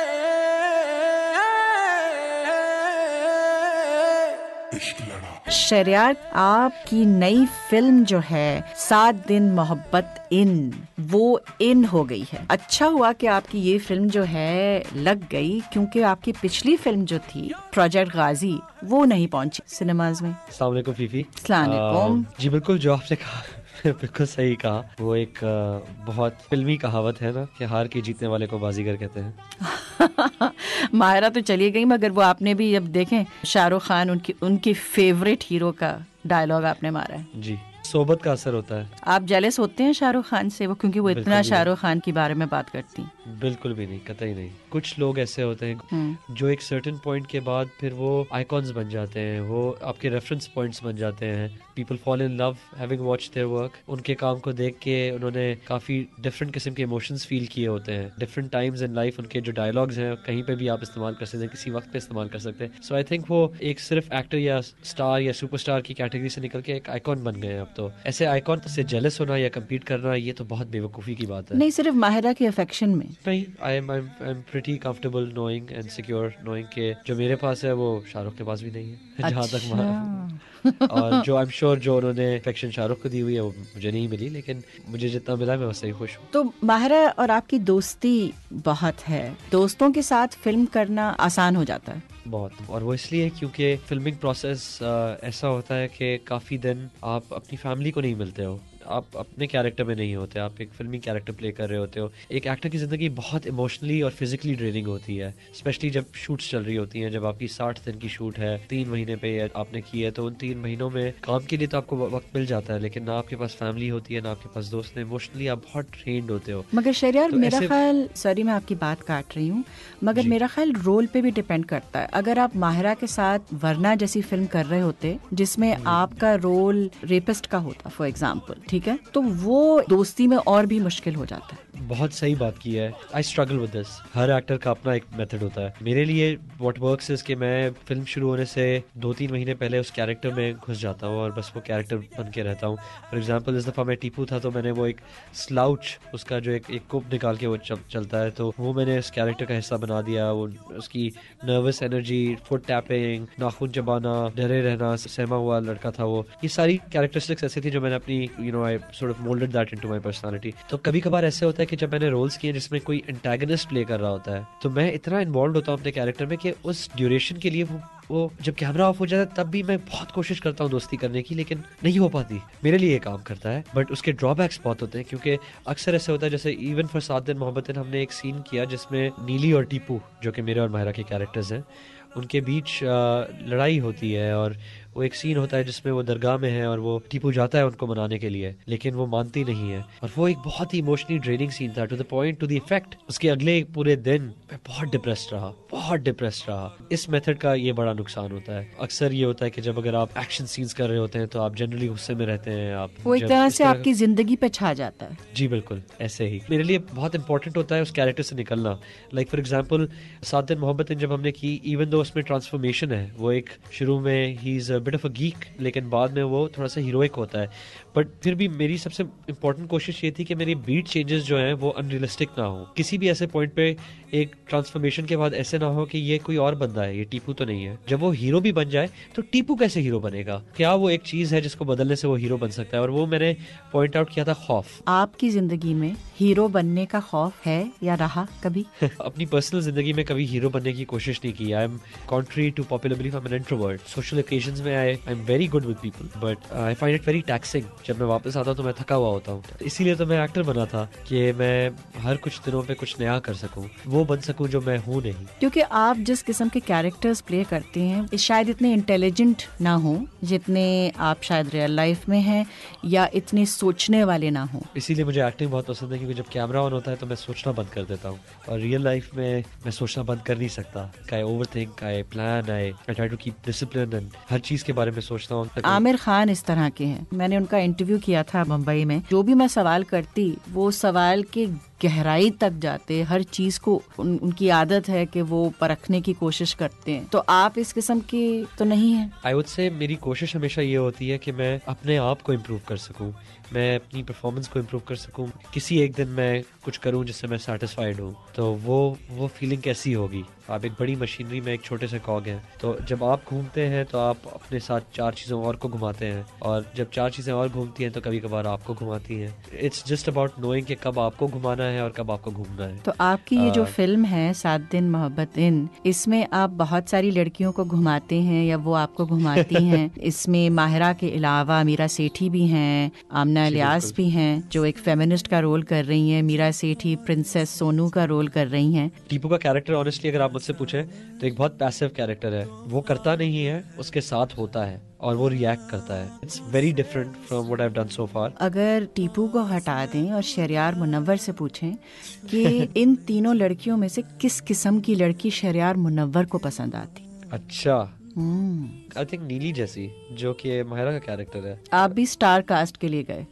شہریار, آپ کی نئی فلم جو ہے 7 دن محبت ان, وہ ان ہو گئی ہے. اچھا ہوا کہ آپ کی یہ فلم جو ہے لگ گئی, کیونکہ آپ کی پچھلی فلم جو تھی پروجیکٹ غازی وہ نہیں پہنچی سنیماز میں. السلام علیکم فیفی. السلام علیکم. جی بالکل جو آپ نے کہا بالکل صحیح کہا. وہ ایک بہت فلمی کہاوت ہے نا کہ ہار کے جیتنے والے کو بازیگر کہتے ہیں. ماہرہ تو چلی گئی, مگر وہ آپ نے بھی جب دیکھیں شاہ رخ خان ان کی فیوریٹ ہیرو کا ڈائلاگ آپ نے مارا ہے. جی صحبت کا اثر ہوتا ہے. آپ جیلس ہوتے ہیں شاہ رخ خان سے, وہ کیونکہ وہ اتنا شاہ رخ خان کے بارے میں بات کرتی؟ بالکل بھی نہیں, قطعی نہیں. کچھ لوگ ایسے ہوتے ہیں جو ایک سرٹن پوائنٹ کے بعد پھر وہ آئیکونز بن جاتے ہیں, وہ آپ کے ریفرنس پوائنٹس بن جاتے ہیں. People fall in love having watch their work. ان کے کام کو دیکھ کے انہوں نے کافی ڈفرینٹ قسم کے ایموشنز فیل کیے ہوتے ہیں. ڈفرینٹ ٹائمز ان لائف ان کے جو ڈائلاگز ہیں کہیں پہ بھی آپ استعمال کر سکتے ہیں, کسی وقت پہ استعمال کر سکتے ہیں. سو آئی تھنک وہ ایک صرف ایکٹر یا اسٹار یا سپر اسٹار کی کیٹیگری سے نکل کے ایک آئیکن بن گئے ہیں. اب تو ایسے آئیکن سے جیلس ہونا یا کمپیٹ کرنا یہ تو بہت بے وقوفی کی بات ہے. نہیں, صرف ماہرہ کے افیکشن میں نہیں, I'm pretty comfortable knowing and secure knowing کہ جو میرے پاس ہے وہ شاہ رخ کے پاس بھی نہیں ہے, جہاں تک اور جو I'm sure جو انہوں نے افیکشن شاہ رخ کو دی ہوئی ہے وہ مجھے نہیں ملی, لیکن مجھے جتنا ملا میں ویسے ہی خوش ہوں. تو ماہرہ اور آپ کی دوستی بہت ہے, دوستوں کے ساتھ فلم کرنا آسان ہو جاتا ہے بہت, اور وہ اس لیے کیونکہ فلمنگ پروسیس ایسا ہوتا ہے کہ کافی دن آپ اپنی فیملی کو نہیں ملتے ہو, آپ اپنے کیریکٹر میں نہیں ہوتے, آپ ایک فلمی کیریکٹر پلے کر رہے ہوتے ہو. ایک ایکٹر کی زندگی بہت ایموشنلی اور فزیکلی ڈریننگ ہوتی ہے, اسپیشلی جب شوٹس چل رہی ہوتی ہیں. جب آپ کی 60 دن کی شوٹ ہے, 3 مہینے پہ آپ نے کی ہے, تو ان 3 مہینوں میں کام کے لیے تو آپ کو وقت مل جاتا ہے, لیکن نہ آپ کے پاس فیملی ہوتی ہے, نہ آپ کے پاس دوست ہیں. ایموشنلی آپ بہت ٹرینڈ ہوتے ہو. مگر شہریار میرا خیال, سوری میں آپ کی بات کاٹ رہی ہوں, مگر میرا خیال رول پہ بھی ڈپینڈ کرتا ہے. اگر آپ ماہرہ کے ساتھ ورنہ جیسی فلم کر رہے ہوتے جس میں آپ کا رول ریپسٹ کا ہوتا فار ایگزامپل, ٹھیک ہے, تو وہ دوستی میں اور بھی مشکل ہو جاتا ہے. بہت صحیح بات کی ہے. I struggle with this. ہر ایکٹر کا اپنا ایک میتھڈ ہوتا ہے. میرے لیے واٹ ورکس از کہ میں فلم شروع ہونے سے 2-3 مہینے پہلے اس کیریکٹر میں گھس جاتا ہوں اور بس وہ کیریکٹر بن کے رہتا ہوں. فار ایگزامپل اس دفعہ میں ٹیپو تھا تو میں نے وہ ایک سلاؤچ, اس کا جو ایک کوپ نکال کے وہ چلتا ہے, تو وہ میں نے اس کیریکٹر کا حصہ بنا دیا. وہ اس کی نروس انرجی, فٹ ٹیپنگ, ناخن چبانا, ڈرے رہنا, سہما ہوا لڑکا تھا وہ, یہ ساری کیریکٹرسٹکس ایسی تھی جو میں نے اپنی I sort of moulded that into my personality. تو کبھی کبھار ایسے ہوتا ہے کہ جب میں نے رولس کیے جس میں کوئی انٹیگنسٹ پلے کر رہا ہوتا ہے تو میں اتنا انوالوڈ ہوتا ہوں اپنے کیریکٹر میں کہ اس ڈیوریشن کے لیے وہ جب کیمرہ آف ہو جاتا ہے تب بھی میں بہت کوشش کرتا ہوں دوستی کرنے کی, لیکن نہیں ہو پاتی. میرے لیے یہ کام کرتا ہے, بٹ اس کے ڈرا بیکس بہت ہوتے ہیں, کیونکہ اکثر ایسے ہوتا ہے جیسے ایون فار 7 دن محبت ہم نے ایک سین کیا جس میں نیلی اور ٹیپو جو کہ میرے اور ماہرہ کے کیریکٹرز ہیں ان کے بیچ لڑائی ہوتی ہے, اور وہ ایک سین ہوتا ہے جس میں وہ درگاہ میں ہے اور وہ ٹیپو جاتا ہے ان کو منانے کے لیے, لیکن وہ مانتی نہیں ہے, اور وہ ایک بہت ہی ایموشنلی ڈریننگ سین تھا, to the point, to the effect. اس کے اگلے پورے دن میں بہت ڈپریسڈ رہا. اس میتھڈ کا یہ بڑا نقصان ہوتا ہے. اکثر یہ ہوتا ہے کہ جب اگر آپ ایکشن سینز کر رہے ہوتے ہیں تو آپ جنرلی غصے میں رہتے ہیں, آپ وہ ایک طرح سے آپ کی زندگی پہ چھا جاتا ہے. جی بالکل ایسے ہی. میرے لیے بہت امپورٹنٹ ہوتا ہے اس کیریکٹر سے نکلنا. لائک فار ایگزامپل 7 دن محبت جب ہم نے کی, ایون دو اس میں ٹرانسفارمیشن ہے, وہ ایک شروع میں ہی از اے بٹ آف اے گیک, لیکن بعد میں وہ تھوڑا سا ہیروئک ہوتا ہے. بٹ پھر بھی میری سب سے امپورٹنٹ کوشش یہ تھی کہ میری بیٹ چینجز جو ہیں وہ ان ریئلسٹک نہ ہوں. کسی بھی ایسے پوائنٹ پہ ایک ٹرانسفارمیشن کے بعد ایسے نہ ہو کہ یہ کوئی اور بندہ ہے, یہ ٹیپو تو نہیں ہے. جب وہ ہیرو بھی بن جائے تو ٹیپو کیسے ہیرو بنے گا؟ کیا وہ ایک چیز ہے جس کو بدلنے سے وہ ہیرو بن سکتا ہے؟ اور وہ میں نے پوائنٹ آؤٹ کیا تھا, خوف. آپ کی زندگی میں ہیرو بننے کا خوف ہے یا رہا کبھی؟ اپنی پرسنل زندگی میں کبھی ہیرو بننے کی کوشش نہیں کی. I am contrary to popular belief, I am an introvert. Social occasions میں I am very good with people, but I find it very taxing. جب میں واپس آتا ہوں تو میں تھکا ہوا ہوتا ہوں. اسی لیے تو میں ایکٹر بنا تھا کہ میں ہر کچھ دنوں پہ کچھ نیا کر سکوں, وہ بن سکوں جو میں ہوں نہیں. کیونکہ آپ جس قسم کے کیریکٹرز پلے کرتے ہیں شاید اتنے انٹیلیجنٹ نہ ہوں جتنے آپ شاید ریئل لائف میں ہیں, یا اتنے سوچنے والے نہ ہوں. اسی لیے مجھے ایکٹنگ بہت پسند ہے, کیونکہ جب کیمرہ آن ہوتا ہے تو میں سوچنا بند کر دیتا ہوں, اور ریئل لائف میں سوچنا بند کر نہیں سکتا. I over think, I plan, I try to keep discipline, and ہر چیز کے بارے میں سوچتا ہوں. عامر خان اس طرح کے ہیں. میں نے ان کا انٹرویو کیا تھا ممبئی میں. جو بھی میں سوال کرتی وہ سوال کے گہرائی تک جاتے, ہر چیز کو ان کی عادت ہے کہ وہ پرکھنے کی کوشش کرتے ہیں. تو آپ اس قسم کی تو نہیں ہیں. آئی وڈ سے میری کوشش ہمیشہ یہ ہوتی ہے کہ میں اپنے آپ کو امپروو کر سکوں, میں اپنی پرفارمنس کو امپروو کر سکوں. کسی ایک دن میں کچھ کروں جس سے میں سیٹسفائیڈ ہوں, تو وہ فیلنگ کیسی ہوگی. آپ ایک بڑی مشینری میں ایک چھوٹے سے کاگ ہیں, تو جب آپ گھومتے ہیں تو آپ اپنے ساتھ 4 چیزوں اور کو گھماتے ہیں, اور جب 4 چیزیں اور گھومتی ہیں تو کبھی کبھار آپ کو گھماتی ہیں. اٹس جسٹ اباؤٹ نوئنگ کہ کب آپ کو گھمانا ہے اور کب آپ کو گھومنا ہے. تو آپ کی یہ جو فلم ہے 7 دن محبت ان, اس میں آپ بہت ساری لڑکیوں کو گھماتے ہیں یا وہ آپ کو گھماتی ہیں؟ اس میں ماہرہ کے علاوہ میرا سیٹھی بھی ہیں, آمنہ الیاس بھی ہیں جو ایک فیمنسٹ کا رول کر رہی ہیں, میرا سیٹھی پرنسس سونو کا رول کر رہی ہیں. ٹیپو کا کیریکٹر آنیسٹلی اگر آپ مجھ سے پوچھیں تو ایک بہت پیسو کیریکٹر ہے. وہ کرتا نہیں ہے, اس کے ساتھ ہوتا ہے اور وہ ریئیکٹ کرتا ہے. It's very different from what I have done so far. اگر ٹیپو کو ہٹا دیں اور شہریار منور سے پوچھیں کہ ان تینوں لڑکیوں میں سے کس قسم کی لڑکی شہریار منور کو پسند آتی؟ اچھا, آئی تھنک نیلی جیسی, جو کہ ماہرہ کا کیریکٹر ہے. آپ بھی اسٹار کاسٹ کے لیے گئے؟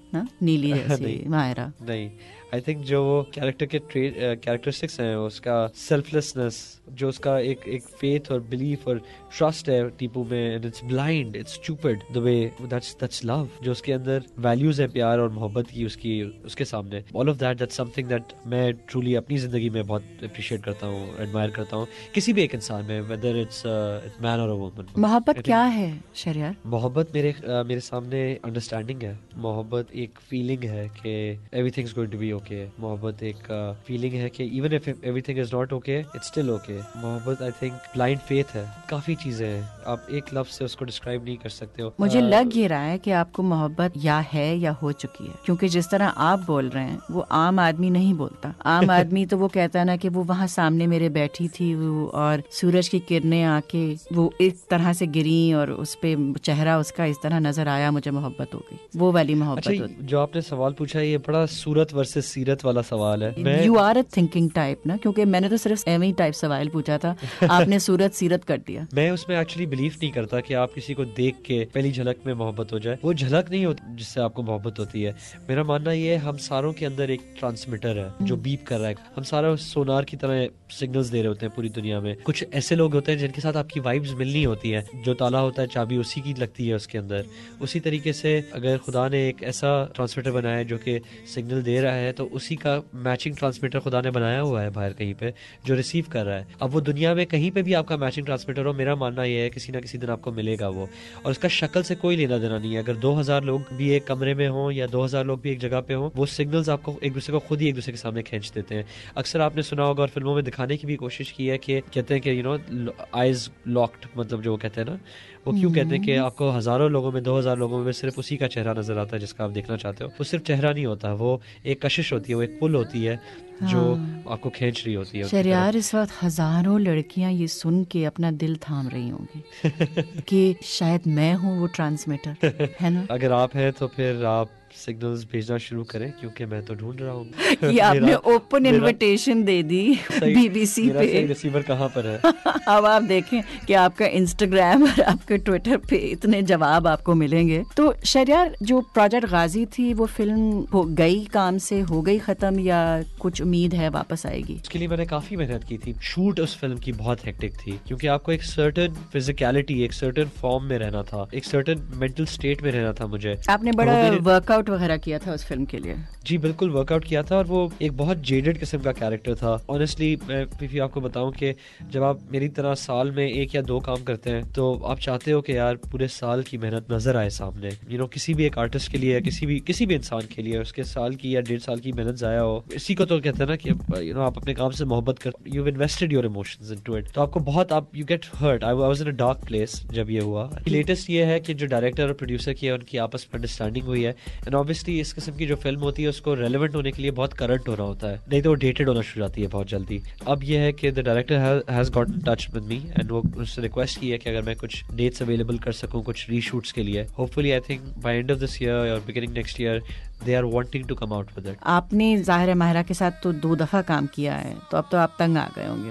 नीली जैसी मायरा नहीं, आई थिंक जो वो कैरेक्टर के कैरेक्टरिस्टिक्स हैं, उसका सेल्फलेसनेस, जो उसका एक फेथ और बिलीफ और ट्रस्ट है टीपू में, and it's blind, it's stupid the way that's love, जो उसके अंदर वैल्यूज है प्यार और मोहब्बत की उसके सामने, all of that's something that मैं ट्रूली अपनी जिंदगी में बहुत अप्रिशिएट करता हूँ, एडमायर करता हूँ किसी भी एक इंसान में, वेदर इट्स मैन और अ वुमन। मोहब्बत क्या है शहरयार? मोहब्बत मेरे सामने अंडरस्टैंडिंग है, मोहब्बत एक फीलिंग है कि everything is going to be okay, मोहब्बत एक फीलिंग है कि even if everything is not okay it's still okay. मोहब्बत आई थिंक ब्लाइंड फेथ है, काफी चीजें हैं, आप एक लफ्ज से उसको डिस्क्राइब नहीं कर सकते हो। मुझे लग ये रहा है कि आपको मोहब्बत या है या हो चुकी है, क्योंकि जिस तरह आप बोल रहे हैं वो आम आदमी नहीं बोलता। आम आदमी तो वो कहता है ना कि वो वहाँ सामने मेरे बैठी थी वो, और सूरज की किरणें आके वो इस तरह से गिरी और उस पे चेहरा उसका इस तरह नजर आया, मुझे मोहब्बत हो गई, वो वाली मोहब्बत। अच्छा, जो आपने सवाल पूछा ये बड़ा सूरत वर्सेस सीरत वाला सवाल है। You are a thinking type ना, क्योंकि मैंने तो सिर्फ एम ही टाइप सवाल पूछा था, आपने सूरत सीरत कर दिया। मैं उसमें एक्चुअली बिलीव नहीं करता कि आप किसी को देख के पहली झलक में मोहब्बत हो जाए, वो झलक नहीं होती जिससे आपको मोहब्बत होती है। मेरा मानना ये है हम सारों के अंदर एक ट्रांसमीटर है जो बीप कर रहा है, हम सारा सोनार की तरह सिग्नल्स दे रहे होते हैं पूरी दुनिया में। कुछ ऐसे लोग होते हैं जिनके साथ आपकी वाइब्स मिलनी होती है, जो ताला होता है चाबी उसी की लगती है उसके अंदर। उसी तरीके से अगर खुदा ने एक ऐसा ट्रांसमीटर बनाया है जो कि सिग्नल दे रहा है, तो उसी का मैचिंग ट्रांसमीटर खुदा ने बनाया हुआ है बाहर कहीं पे जो रिसीव कर रहा है। अब वो दुनिया में कहीं पे भी आपका मैचिंग ट्रांसमीटर हो, मेरा मानना ये है किसी ना किसी दिन आपको मिलेगा वो, और उसका शक्ल से कोई लेना देना नहीं है। अगर 2000 लोग भी एक कमरे में हो या 2000 लोग भी एक जगह पे हो, वो सिग्नल्स आपको एक दूसरे को खुद ही एक दूसरे के सामने खींच देते हैं। अक्सर आपने सुना होगा और फिल्मों में दिखाने की भी कोशिश की है कि कहते हैं कि यू नो आईज लॉक्ड, मतलब जो वो कहते हैं ना, वो क्यों कहते हैं कि आपको हजारों लोगों में 2000 लोगों में सिर्फ उसी का चेहरा नजर आता है जिसका आप देखना चाहते हो। वो सिर्फ चेहरा नहीं होता, वो एक कशिश होती है, वो एक पुल होती है जो आपको खींच रही होती है। शहरयार, इस वक्त हजारों लड़कियां ये सुन के अपना दिल थाम रही होंगी कि शायद मैं हूँ वो ट्रांसमीटर, है ना? अगर आप हैं तो फिर आप सिग्नल्स भेजना शुरू करें, क्योंकि मैं तो ढूंढ रहा हूँ। ये आपने ओपन इनविटेशन दे दी बीबीसी पे। रिसीवर कहाँ पर है? अब आप देखें कि आपका इंस्टाग्राम और आपके ट्विटर पे इतने जवाब आपको मिलेंगे। तो शहरयार, जो प्रोजेक्ट गाजी थी वो फिल्म हो गई काम से, हो गई खत्म, या कुछ उम्मीद है वापस आएगी? उसके लिए मैंने काफी मेहनत की थी। शूट उस फिल्म की बहुत हेक्टिक थी, क्योंकि आपको एक सर्टेन फिजिकलिटी, एक सर्टेन फॉर्म में रहना था, एक सर्टेन मेंटल स्टेट में रहना था मुझे। आपने बड़ा वर्कआउट वगैरह किया था उस फिल्म के लिए? जी बिल्कुल, वर्कआउट किया था, और वो एक बहुत जेडेड किस्म का कैरेक्टर था। ऑनेस्टली मैं भी आपको बताऊं कि जब आप मेरी तरह साल में 1 या 2 काम करते हैं, तो आप चाहते हो कि यार पूरे साल की मेहनत नजर आए सामने। यू नो, किसी भी एक आर्टिस्ट के लिए, किसी भी इंसान के लिए उसके साल की या 1.5 साल की मेहनत जाया हो, इसी को तो कहते हैं ना कि यू नो आप अपने काम से मोहब्बत कर, you have invested your emotions into it, तो आपको बहुत you get hurt. I was in a dark place जब ये हुआ। लेटेस्ट ये है कि जो डायरेक्टर और प्रोड्यूसर की है उनकी आपस में अंडरस्टैंडिंग हुई है, एंड ऑब्वियसली इस किस्म की जो फिल्म होती है उसको रेलेवेंट होने के लिए बहुत करंट होना होता है, नहीं तो वो डेटेड होना शुरू जाती है बहुत जल्दी। अब ये है कि the director has got in touch with me, and वो उससे रिक्वेस्ट की है कि अगर मैं कुछ डेट्स अवेलेबल कर सकूं कुछ रीशूट्स के लिए। Hopefully I think by end of this year और beginning next year they are wanting to come out with it. आपने ज़ाहिर है माहिरा के साथ तो 2 दफ़ा काम किया है, तो अब तो आप तंग आ गए होंगे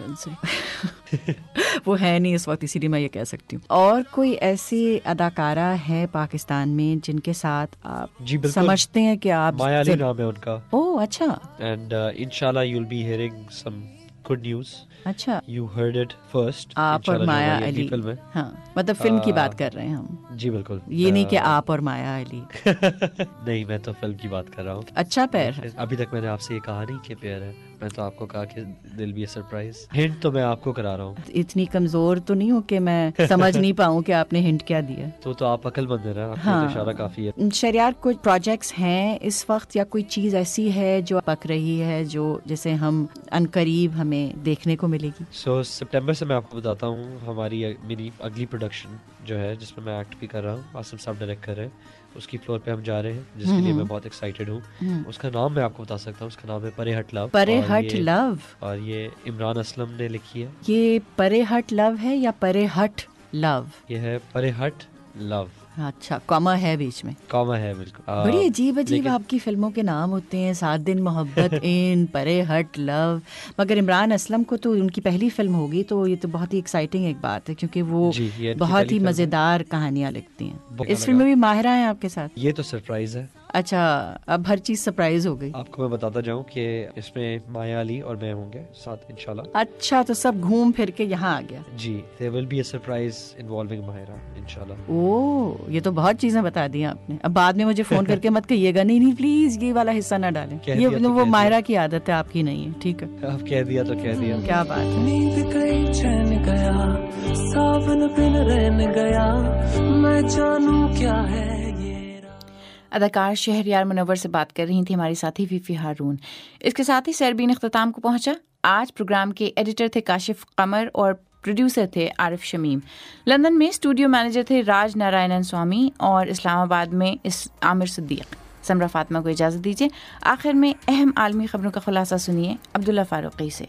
उनसे। वो है नहीं इस वक्त, इसीलिए मैं ये कह सकती हूँ। और कोई ऐसी अदाकारा है पाकिस्तान में जिनके साथ आप समझते हैं कि आप? माया अली नाम है उनका। ओह अच्छा। एंड इंशाल्लाह you will be hearing some good news. अच्छा, यू हर्ड इट फर्स्ट। आप और माया अली, हाँ मतलब फिल्म की बात कर रहे हैं हम। जी बिल्कुल, ये नहीं कि आप और माया अली। नहीं, मैं तो फिल्म की बात कर रहा हूँ। अच्छा पैर है। अभी तक मैंने आपसे ये कहा नहीं कि पैर है, मैं तो आपको कहा कि दिल भी सरप्राइज। हिंट तो मैं आपको करा रहा हूँ। इतनी कमजोर तो नहीं हो कि मैं समझ नहीं पाऊँ कि आपने हिंट क्या दिया। तो आप अक्लमंद है ना, आपका हाँ। इशारा काफी है। शहरयार, कुछ प्रोजेक्ट्स हैं इस वक्त या कोई चीज ऐसी है जो पक रही है जो जैसे हम अनकरीब हमें देखने को मिलेगी? सितंबर से मैं आपको बताता हूँ मेरी अगली प्रोडक्शन जो है जिसमें मैं एक्ट भी कर रहा हूँ, आसिम साहब डायरेक्ट कर रहे हैं, उसकी फ्लोर पे हम जा रहे हैं, जिसके लिए मैं बहुत एक्साइटेड हूँ। उसका नाम मैं आपको बता सकता हूँ, उसका नाम है परे हट लव। परे हट लव, और ये इमरान असलम ने लिखी है। ये परे हट लव है या परे हट लव? ये है परे हट लव। अच्छा, कॉमा है बीच में? कॉमा है बिल्कुल। बड़ी अजीब आपकी फिल्मों के नाम होते हैं, 7 दिन मोहब्बत इन, परे हट लव। मगर इमरान असलम को तो उनकी पहली फिल्म होगी, तो ये तो बहुत ही एक्साइटिंग एक बात है, क्योंकि वो बहुत ही मजेदार कहानियां लिखती हैं। इस फिल्म में भी माहिरा है आपके साथ? ये तो सरप्राइज है, اچھا اب ہر چیز سرپرائز ہو گئی. آپ کو میں بتاتا جاؤں کہ اس میں مایا علی اور میں ہوں گے ساتھ انشاءاللہ. اچھا تو سب گھوم پھر کے یہاں آ گیا. جی there will be a surprise involving Mahira انشاءاللہ. اوہ یہ تو بہت چیزیں بتا دی آپ نے. اب بعد میں مجھے فون کر کے مت کہیے گا نہیں پلیز یہ والا حصہ نہ ڈالیں. یہ وہ ماہرہ کی عادت ہے آپ کی نہیں ہے. ٹھیک ہے آپ کہہ دیا تو کہہ دیا. کیا بات ہے. نیند گئی چین گیا ساون بن رہن گیا میں جانوں کیا ہے. اداکار شہریار منور سے بات کر رہی تھی ہماری ساتھی فیفی ہارون. اس کے ساتھ ہی سیربین اختتام کو پہنچا. آج پروگرام کے ایڈیٹر تھے کاشف قمر اور پروڈیوسر تھے عارف شمیم. لندن میں اسٹوڈیو مینیجر تھے راج نارائنن سوامی اور اسلام آباد میں عامر صدیق. سمرا فاطمہ کو اجازت دیجیے. آخر میں اہم عالمی خبروں کا خلاصہ سنیے عبداللہ فاروقی سے.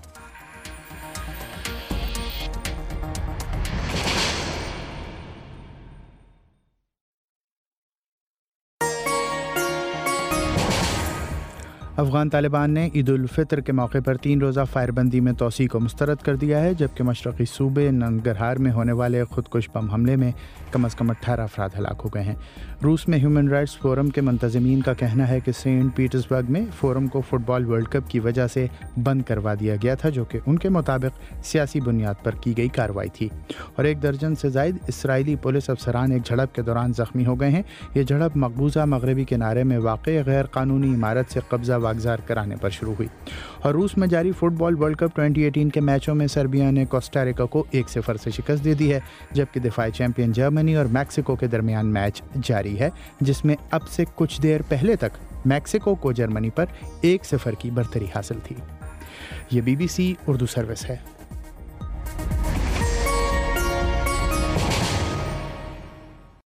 افغان طالبان نے عید الفطر کے موقع پر 3 روزہ فائر بندی میں توسیع کو مسترد کر دیا ہے، جبکہ مشرقی صوبے ننگرہار میں ہونے والے خودکش بم حملے میں کم از کم 18 افراد ہلاک ہو گئے ہیں. روس میں ہیومن رائٹس فورم کے منتظمین کا کہنا ہے کہ سینٹ پیٹرزبرگ میں فورم کو فٹ بال ورلڈ کپ کی وجہ سے بند کروا دیا گیا تھا، جو کہ ان کے مطابق سیاسی بنیاد پر کی گئی کارروائی تھی. اور 1 درجن سے زائد اسرائیلی پولیس افسران ایک جھڑپ کے دوران زخمی ہو گئے ہیں. یہ جھڑپ مقبوضہ مغربی کنارے میں واقع غیر قانونی عمارت سے قبضہ واگزار کرانے پر شروع ہوئی. اور روس میں جاری فٹ بال ورلڈ کپ 2018 کے میچوں میں سربیا نے کوسٹاریکا کو 1-0 سے شکست دے دی ہے، جبکہ دفاعی چیمپئن جرمنی اور میکسیکو کے درمیان میچ جاری ہے، جس میں اب سے کچھ دیر پہلے تک میکسیکو کو جرمنی پر 1-0 کی برتری حاصل تھی. یہ BBC اردو سروس ہے.